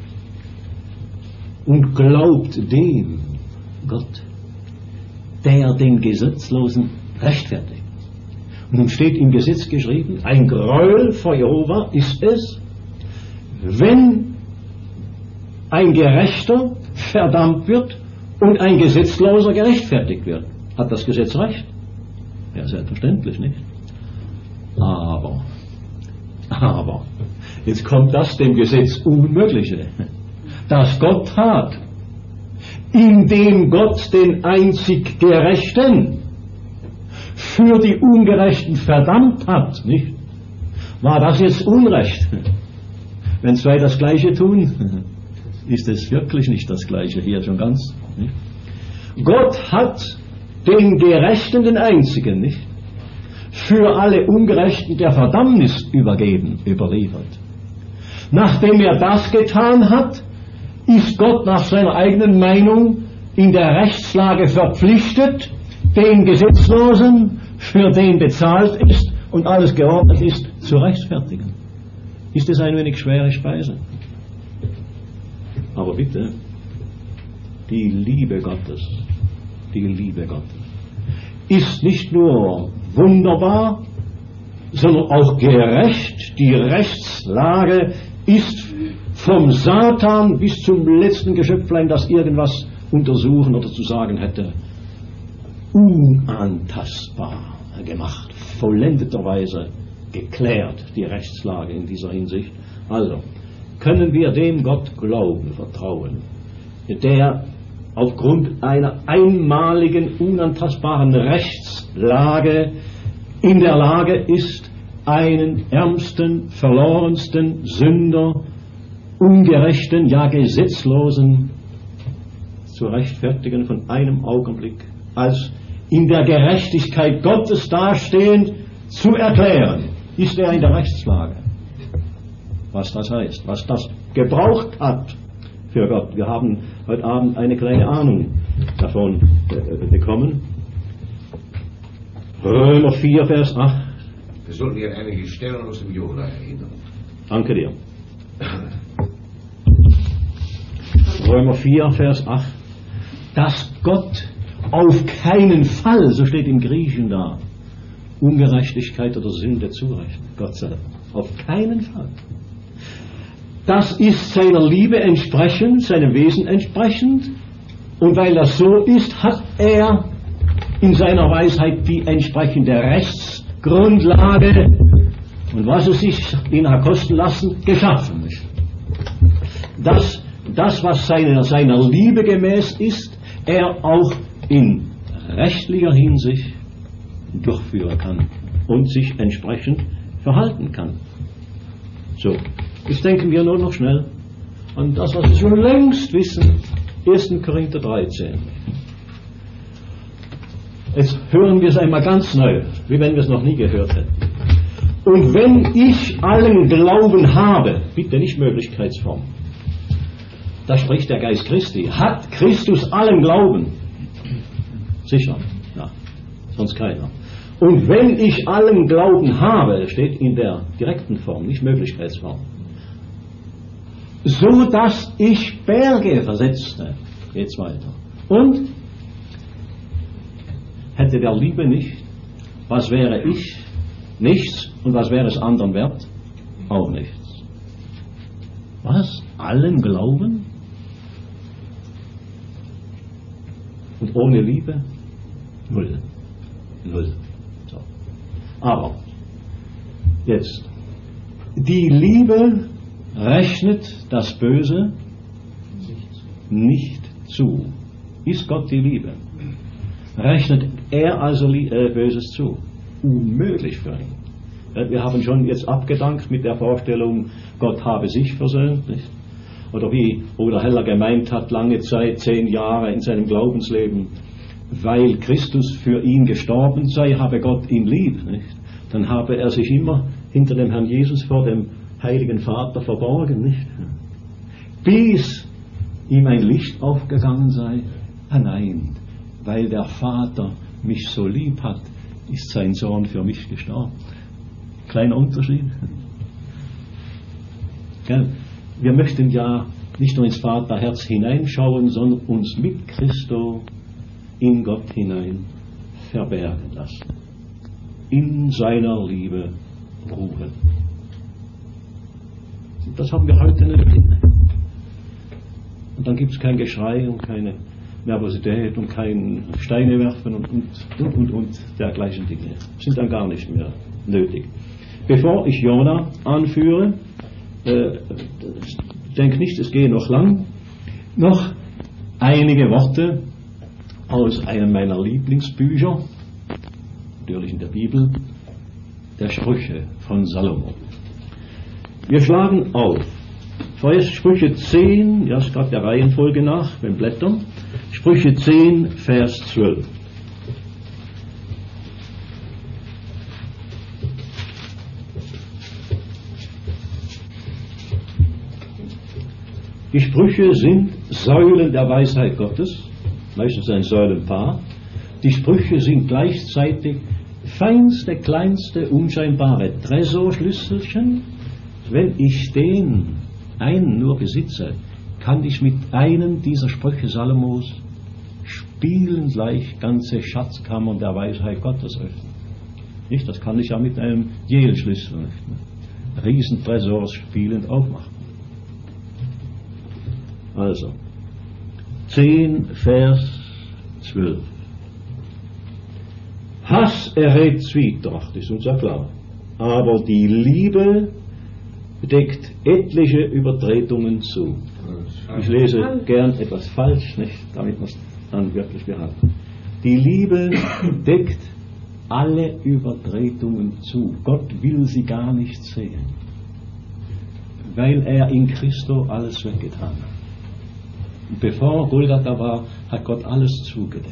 Und glaubt dem Gott, der den Gesetzlosen rechtfertigt. Und nun steht im Gesetz geschrieben, ein Gräuel vor Jehova ist es, wenn ein Gerechter verdammt wird und ein Gesetzloser gerechtfertigt wird. Hat das Gesetz recht? Ja, selbstverständlich nicht. Aber, aber, jetzt kommt das dem Gesetz Unmögliche, das Gott tat, indem Gott den einzig Gerechten für die Ungerechten verdammt hat, nicht? War das jetzt Unrecht? Wenn zwei das Gleiche tun, ist es wirklich nicht das Gleiche hier schon ganz. Nicht? Gott hat den Gerechten, den Einzigen, nicht? Für alle Ungerechten der Verdammnis übergeben, überliefert. Nachdem er das getan hat, ist Gott nach seiner eigenen Meinung in der Rechtslage verpflichtet, den Gesetzlosen, für den bezahlt ist und alles geordnet ist, zu rechtfertigen. Ist es ein wenig schwere Speise? Aber bitte, die Liebe Gottes, die Liebe Gottes ist nicht nur wunderbar, sondern auch gerecht. Die Rechtslage ist vom Satan bis zum letzten Geschöpflein, das irgendwas untersuchen oder zu sagen hätte, unantastbar gemacht, vollendeterweise geklärt, die Rechtslage in dieser Hinsicht. Also, können wir dem Gott glauben, vertrauen, der aufgrund einer einmaligen, unantastbaren Rechtslage in der Lage ist, einen ärmsten, verlorensten Sünder, ungerechten, ja gesetzlosen zu rechtfertigen von einem Augenblick, als in der Gerechtigkeit Gottes dastehend zu erklären, ist er in der Rechtslage. Was das heißt, was das gebraucht hat für Gott. Wir haben heute Abend eine kleine Ahnung davon äh, bekommen. Römer vier, Vers acht. Wir sollten hier einige Stellen aus dem Jona erinnern. Danke dir. Römer vier, Vers acht, dass Gott auf keinen Fall, so steht im Griechischen da, Ungerechtigkeit oder Sünde zurechnet. Gott sei Dank. Auf keinen Fall. Das ist seiner Liebe entsprechend, seinem Wesen entsprechend. Und weil das so ist, hat er in seiner Weisheit die entsprechende Rechtsgrundlage und was es sich ihn hat kosten lassen, geschaffen. Dass das, was seiner, seiner Liebe gemäß ist, er auch in rechtlicher Hinsicht durchführen kann und sich entsprechend verhalten kann. So, jetzt denken wir nur noch schnell an das, was wir schon längst wissen, erster Korinther dreizehn. Jetzt hören wir es einmal ganz neu, wie wenn wir es noch nie gehört hätten. Und wenn ich allen Glauben habe, bitte nicht Möglichkeitsform, da spricht der Geist Christi, hat Christus allen Glauben? Sicher, ja, sonst keiner. Und wenn ich allen Glauben habe, steht in der direkten Form, nicht Möglichkeitsform, so dass ich Berge versetzte, geht's weiter. Und hätte der Liebe nicht, was wäre ich? Nichts. Und was wäre es anderen wert? Auch nichts. Was? Allen Glauben? Und ohne Liebe? Null. Null. So. Aber, jetzt, die Liebe rechnet das Böse nicht zu. Ist Gott die Liebe? Rechnet er also äh, Böses zu? Unmöglich für ihn. Wir haben schon jetzt abgedankt mit der Vorstellung, Gott habe sich versöhnt, nicht? Oder wie Bruder Heller gemeint hat, lange Zeit, zehn Jahre in seinem Glaubensleben, weil Christus für ihn gestorben sei, habe Gott ihn lieb, nicht? Dann habe er sich immer hinter dem Herrn Jesus vor dem Heiligen Vater verborgen, nicht? Bis ihm ein Licht aufgegangen sei. Ah nein, weil der Vater mich so lieb hat, ist sein Sohn für mich gestorben. Kleiner Unterschied. Gell? Wir möchten ja nicht nur ins Vaterherz hineinschauen, sondern uns mit Christo in Gott hinein verbergen lassen. In seiner Liebe ruhen. Das haben wir heute nicht. Und dann gibt es kein Geschrei und keine Nervosität und kein Steine werfen und, und, und, und, und dergleichen Dinge. Sind dann gar nicht mehr nötig. Bevor ich Jona anführe, äh, denk nicht, es gehe noch lang, noch einige Worte aus einem meiner Lieblingsbücher, natürlich in der Bibel, der Sprüche von Salomo. Wir schlagen auf. Vorerst Sprüche zehn, ja, ist gerade der Reihenfolge nach, beim Blättern. Sprüche zehn, Vers zwölf. Die Sprüche sind Säulen der Weisheit Gottes, meistens ein Säulenpaar. Die Sprüche sind gleichzeitig feinste, kleinste, unscheinbare Tresorschlüsselchen. Wenn ich den einen nur besitze, kann ich mit einem dieser Sprüche Salomos spielend gleich ganze Schatzkammern der Weisheit Gottes öffnen. Nicht? Das kann ich ja mit einem Jehlschlüssel nicht. Ne? Riesentresors spielend aufmachen. Also, zehn, Vers zwölf. Hass erregt Zwietracht, ist uns ja klar. Aber die Liebe deckt etliche Übertretungen zu. Ich lese gern etwas falsch, nicht, damit man es dann wirklich behalten. Die Liebe deckt alle Übertretungen zu. Gott will sie gar nicht sehen, weil er in Christo alles weggetan hat. Und bevor Golgatha war, hat Gott alles zugedeckt.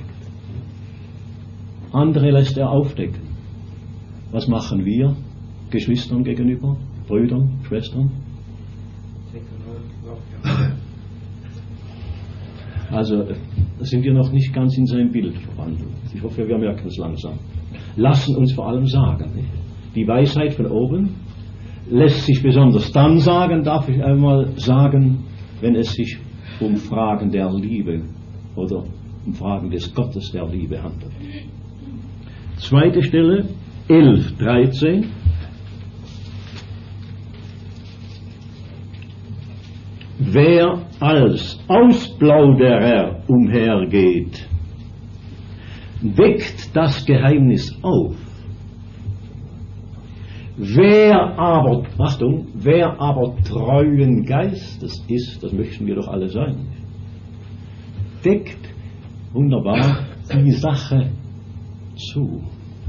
Andere lässt er aufdecken. Was machen wir Geschwistern gegenüber, Brüdern, Schwestern? Also sind wir noch nicht ganz in sein Bild verwandelt. Ich hoffe, wir merken es langsam. Lassen uns vor allem sagen, nicht? Die Weisheit von oben lässt sich besonders dann sagen, darf ich einmal sagen, wenn es sich um Fragen der Liebe oder um Fragen des Gottes der Liebe handelt. Zweite Stelle, elf, dreizehn. Wer als Ausplauderer umhergeht, weckt das Geheimnis auf. Wer aber, Achtung, wer aber treuen Geistes ist, das möchten wir doch alle sein, deckt, wunderbar, die Sache zu.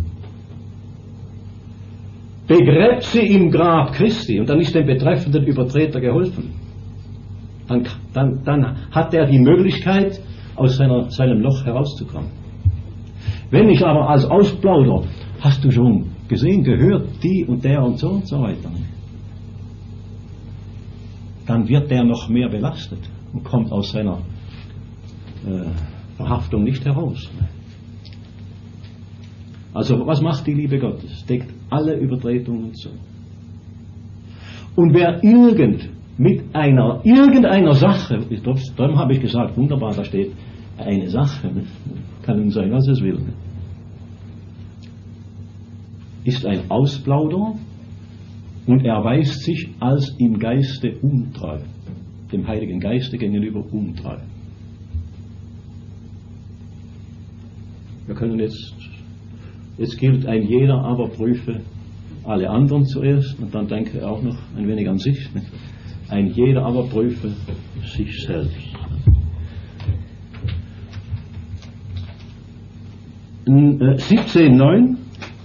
Begräbt sie im Grab Christi, und dann ist dem betreffenden Übertreter geholfen. Dann, dann, dann hat er die Möglichkeit, aus seiner, seinem Loch herauszukommen. Wenn ich aber als Ausplauder, hast du schon gesehen, gehört, die und der und so und so weiter, dann wird der noch mehr belastet und kommt aus seiner äh, Verhaftung nicht heraus. Also was macht die Liebe Gottes? Deckt alle Übertretungen zu. Und wer irgend mit einer irgendeiner Sache, darum habe ich gesagt, wunderbar, da steht eine Sache, kann ihm sein, was es will, ist ein Ausplauder und erweist sich als im Geiste untreu, dem Heiligen Geiste gegenüber untreu. Wir können jetzt, jetzt gilt ein jeder, aber prüfe alle anderen zuerst und dann denke er auch noch ein wenig an sich. Ein jeder aber prüfe sich selbst. siebzehn neun.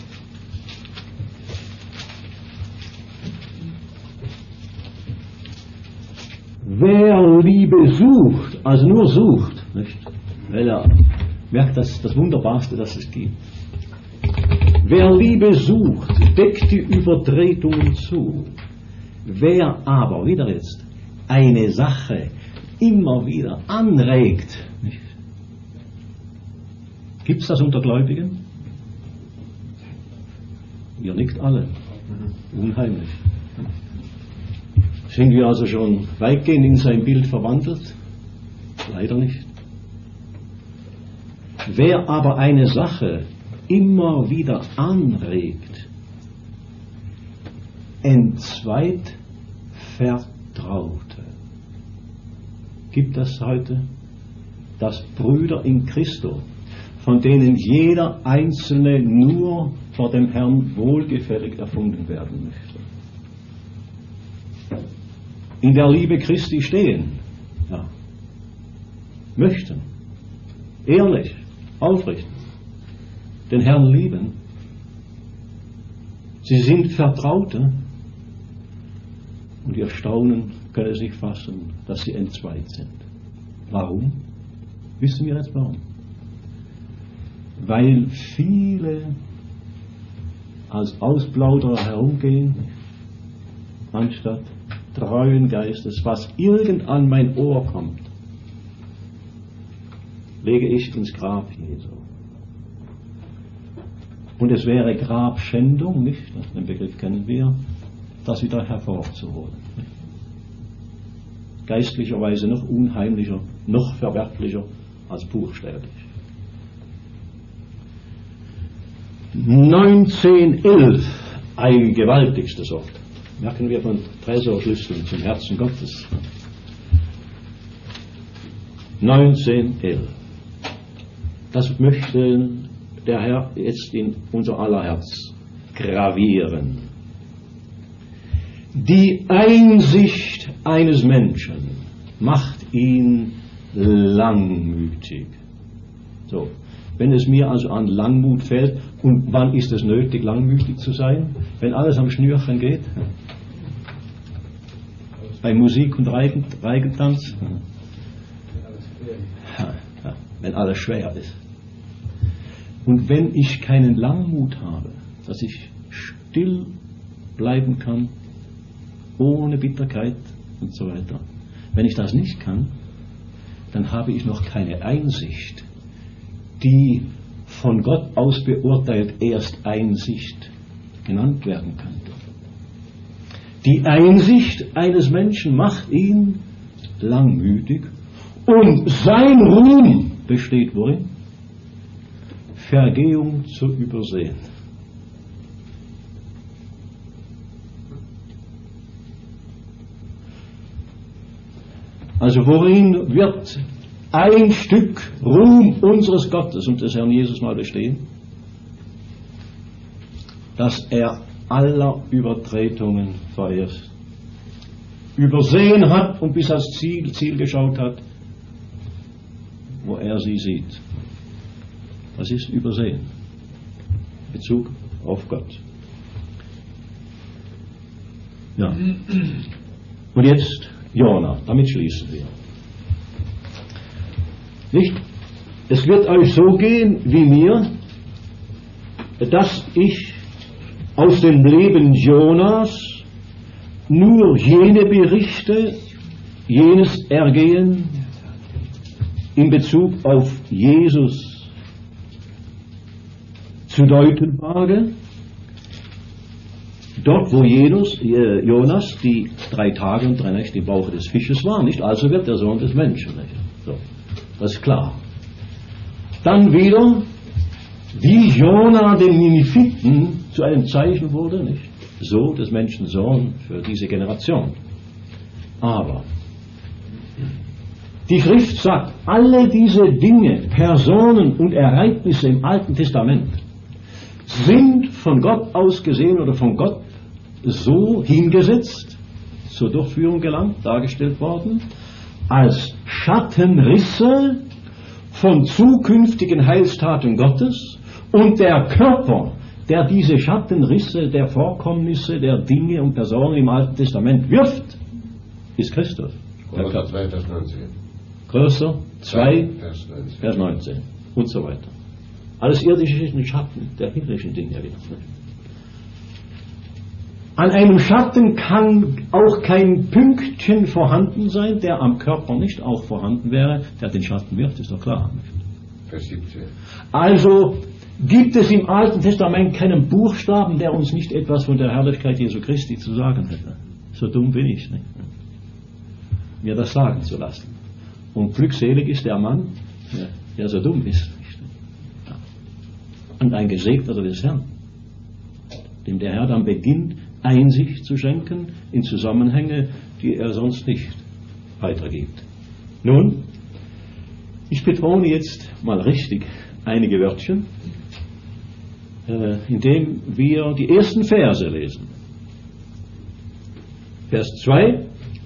Wer Liebe sucht, also nur sucht, nicht? Weil er merkt, dass das Wunderbarste, das es gibt. Wer Liebe sucht, deckt die Übertretungen zu. Wer aber, wieder jetzt, eine Sache immer wieder anregt, nicht? Gibt es das unter Gläubigen? Ja, nicht alle. Unheimlich. Sind wir also schon weitgehend in sein Bild verwandelt? Leider nicht. Wer aber eine Sache immer wieder anregt, entzweit Vertraute. Gibt das heute? Dass Brüder in Christo, von denen jeder Einzelne nur vor dem Herrn wohlgefällig erfunden werden möchte, in der Liebe Christi stehen, ja, möchten, ehrlich, aufrichtig, den Herrn lieben. Sie sind Vertraute und ihr Staunen können sich fassen, dass sie entzweit sind. Warum? Wissen wir jetzt warum? Weil viele als Ausplauderer herumgehen, anstatt treuen Geistes, was irgend an mein Ohr kommt, lege ich ins Grab Jesu. Und es wäre Grabschändung, nicht? Den Begriff kennen wir, das wieder hervorzuholen. Geistlicherweise noch unheimlicher, noch verwerflicher als buchstäblich. neunzehn elf, ein gewaltigstes Wort. Merken wir von Tresorschlüsseln zum Herzen Gottes. neunzehn elf. Das möchte der Herr jetzt in unser aller Herz gravieren. Die Einsicht eines Menschen macht ihn langmütig. So, wenn es mir also an Langmut fällt, und wann ist es nötig, langmütig zu sein? Wenn alles am Schnürchen geht? Bei Musik und Reigen, Reigentanz? Ja, ja, wenn alles schwer ist. Und wenn ich keinen Langmut habe, dass ich still bleiben kann, ohne Bitterkeit und so weiter, wenn ich das nicht kann, dann habe ich noch keine Einsicht, die von Gott aus beurteilt erst Einsicht genannt werden könnte. Die Einsicht eines Menschen macht ihn langmütig Und sein Ruhm besteht worin? Vergehung zu übersehen. Also worin wird ein Stück Ruhm unseres Gottes und des Herrn Jesus mal bestehen? Dass er aller Übertretungen verehrt, übersehen hat und bis ans Ziel, Ziel geschaut hat, wo er sie sieht. Das ist Übersehen. Bezug auf Gott. Ja. Und jetzt Jona, damit schließen wir. Nicht? Es wird euch so gehen wie mir, dass ich aus dem Leben Jonas nur jene Berichte, jenes Ergehen in Bezug auf Jesus zu deuten wage. Dort, wo Jesus, äh, Jonas die drei Tage und drei Nächte im Bauche des Fisches war, nicht? Also wird der Sohn des Menschen. Nicht? So, das ist klar. Dann wieder, wie Jona den Nineviten zu einem Zeichen wurde, nicht? So des Menschen Sohn für diese Generation. Aber die Schrift sagt, alle diese Dinge, Personen und Ereignisse im Alten Testament sind von Gott aus gesehen oder von Gott so hingesetzt, zur Durchführung gelangt, dargestellt worden, als Schattenrisse von zukünftigen Heilstaten Gottes, und der Körper, der diese Schattenrisse der Vorkommnisse, der Dinge und Personen im Alten Testament wirft, ist Christus. Kolosser zwei, Vers neunzehn. Größer zwei, Vers neunzehn. Vers neunzehn und so weiter. Alles irdische ist ein Schatten der himmlischen Dinge wieder. An einem Schatten kann auch kein Pünktchen vorhanden sein, der am Körper nicht auch vorhanden wäre, der den Schatten wirft, ist doch klar. Vers siebzehn. Also gibt es im Alten Testament keinen Buchstaben, der uns nicht etwas von der Herrlichkeit Jesu Christi zu sagen hätte. So dumm bin ich, nicht? Mir das sagen zu lassen. Und glückselig ist der Mann, der so dumm ist. Ja. Und ein Gesegneter des Herrn, dem der Herr dann beginnt, Einsicht zu schenken in Zusammenhänge, die er sonst nicht weitergibt. Nun, ich betone jetzt mal richtig einige Wörtchen, äh, indem wir die ersten Verse lesen. Vers zwei.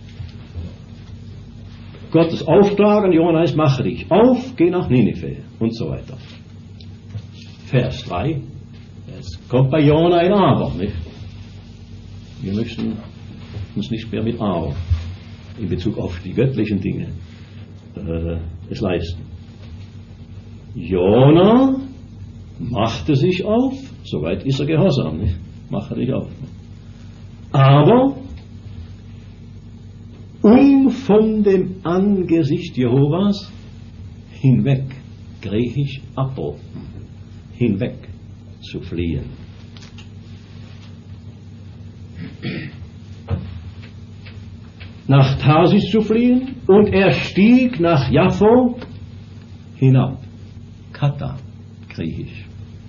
Gottes Auftrag an Jona heißt, mache dich auf, geh nach Ninive und so weiter. Vers drei. Es kommt bei Jona ein Aber, nicht? Wir möchten uns nicht mehr mit Aber in Bezug auf die göttlichen Dinge äh, es leisten. Jona machte sich auf, soweit ist er gehorsam, nicht? Mache dich auf. Aber um von dem Angesicht Jehovas hinweg, griechisch abo, hinweg zu fliehen. Nach Tarsis zu fliehen, und er stieg nach Jaffo hinab. Kata, griechisch.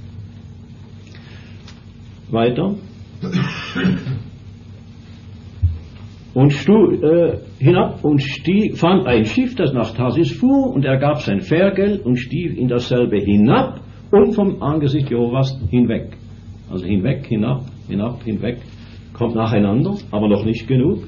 Weiter. Und stu, äh, hinab und stieg, fand ein Schiff, das nach Tarsis fuhr, und er gab sein Fährgeld und stieg in dasselbe hinab und vom Angesicht Jehovas hinweg. Also hinweg, hinab, hinab, hinweg, kommt nacheinander, aber noch nicht genug.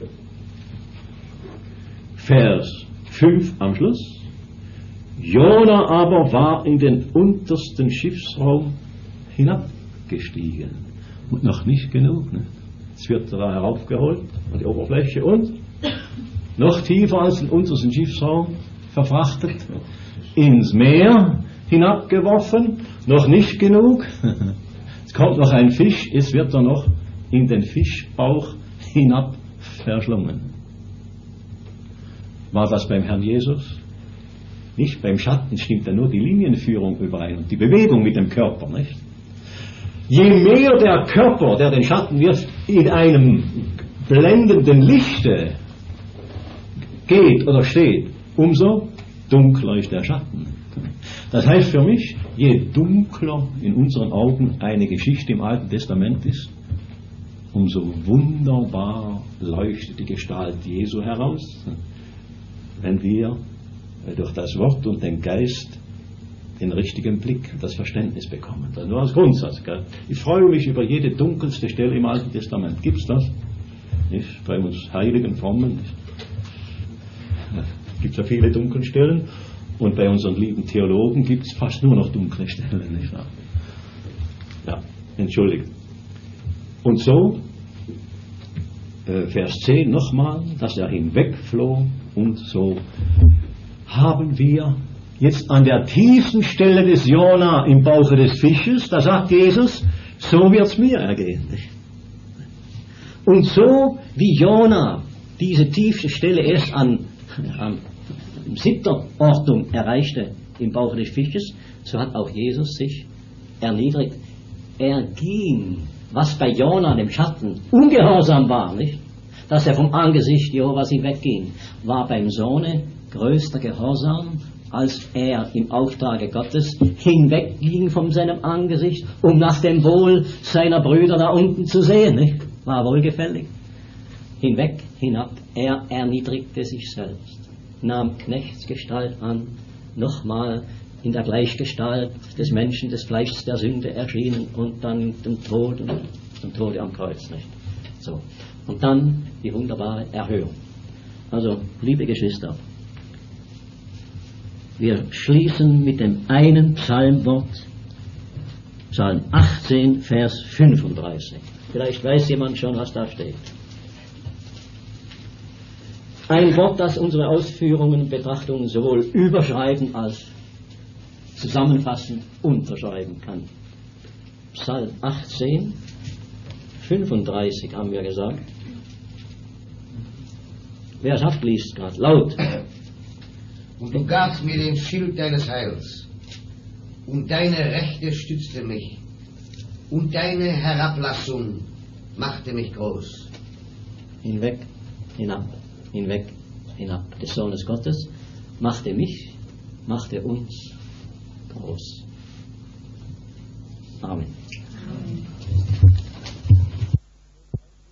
Vers fünf am Schluss. Jona aber war in den untersten Schiffsraum hinabgestiegen. Und noch nicht genug, ne? Jetzt wird er da heraufgeholt an die Oberfläche und noch tiefer als den untersten Schiffsraum verfrachtet, ins Meer hinabgeworfen, noch nicht genug. Es kommt noch ein Fisch, jetzt wird er noch in den Fischbauch hinab verschlungen. War das beim Herrn Jesus? Nicht, beim Schatten stimmt ja nur die Linienführung überein und die Bewegung mit dem Körper, nicht? Je mehr der Körper, der den Schatten wirft, in einem blendenden Lichte geht oder steht, umso dunkler ist der Schatten. Das heißt für mich, je dunkler in unseren Augen eine Geschichte im Alten Testament ist, umso wunderbar leuchtet die Gestalt Jesu heraus, wenn wir durch das Wort und den Geist den richtigen Blick, das Verständnis bekommen. Das nur als Grundsatz. Gell? Ich freue mich über jede dunkelste Stelle im Alten Testament. Gibt es das? Nicht? Bei uns Heiligen, Frommen. Es gibt ja viele dunkle Stellen. Und bei unseren lieben Theologen gibt es fast nur noch dunkle Stellen. Nicht wahr? Ja, entschuldigt. Und so, äh, Vers zehn nochmal, dass er hinwegfloh und so haben wir jetzt an der tiefen Stelle des Jona im Bauche des Fisches, da sagt Jesus, so wird's mir ergehen. Und so wie Jona diese tiefe Stelle erst an, an siebter Ortung erreichte im Bauche des Fisches, so hat auch Jesus sich erniedrigt. Er ging, was bei Jona, dem Schatten, ungehorsam war, nicht? Dass er vom Angesicht Jehovas hinwegging, war beim Sohne größter Gehorsam, als er im Auftrage Gottes hinwegging von seinem Angesicht, um nach dem Wohl seiner Brüder da unten zu sehen. Nicht? War wohlgefällig. Hinweg, hinab, er erniedrigte sich selbst, nahm Knechtsgestalt an, nochmal in der Gleichgestalt des Menschen, des Fleischs der Sünde erschienen und dann dem Tod und dem Tode am Kreuz. Nicht? So. Und dann die wunderbare Erhöhung. Also, liebe Geschwister, wir schließen mit dem einen Psalmwort, Psalm achtzehn, Vers fünfunddreißig. Vielleicht weiß jemand schon, was da steht. Ein Wort, das unsere Ausführungen und Betrachtungen sowohl überschreiben als zusammenfassen, unterschreiben kann. Psalm achtzehn, fünfunddreißig haben wir gesagt. Wer es hat, liest gerade laut. Und du gabst mir den Schild deines Heils, und deine Rechte stützte mich, und deine Herablassung machte mich groß. Hinweg, hinab, hinweg, hinab des Sohnes Gottes machte mich, machte uns groß. Amen. Amen.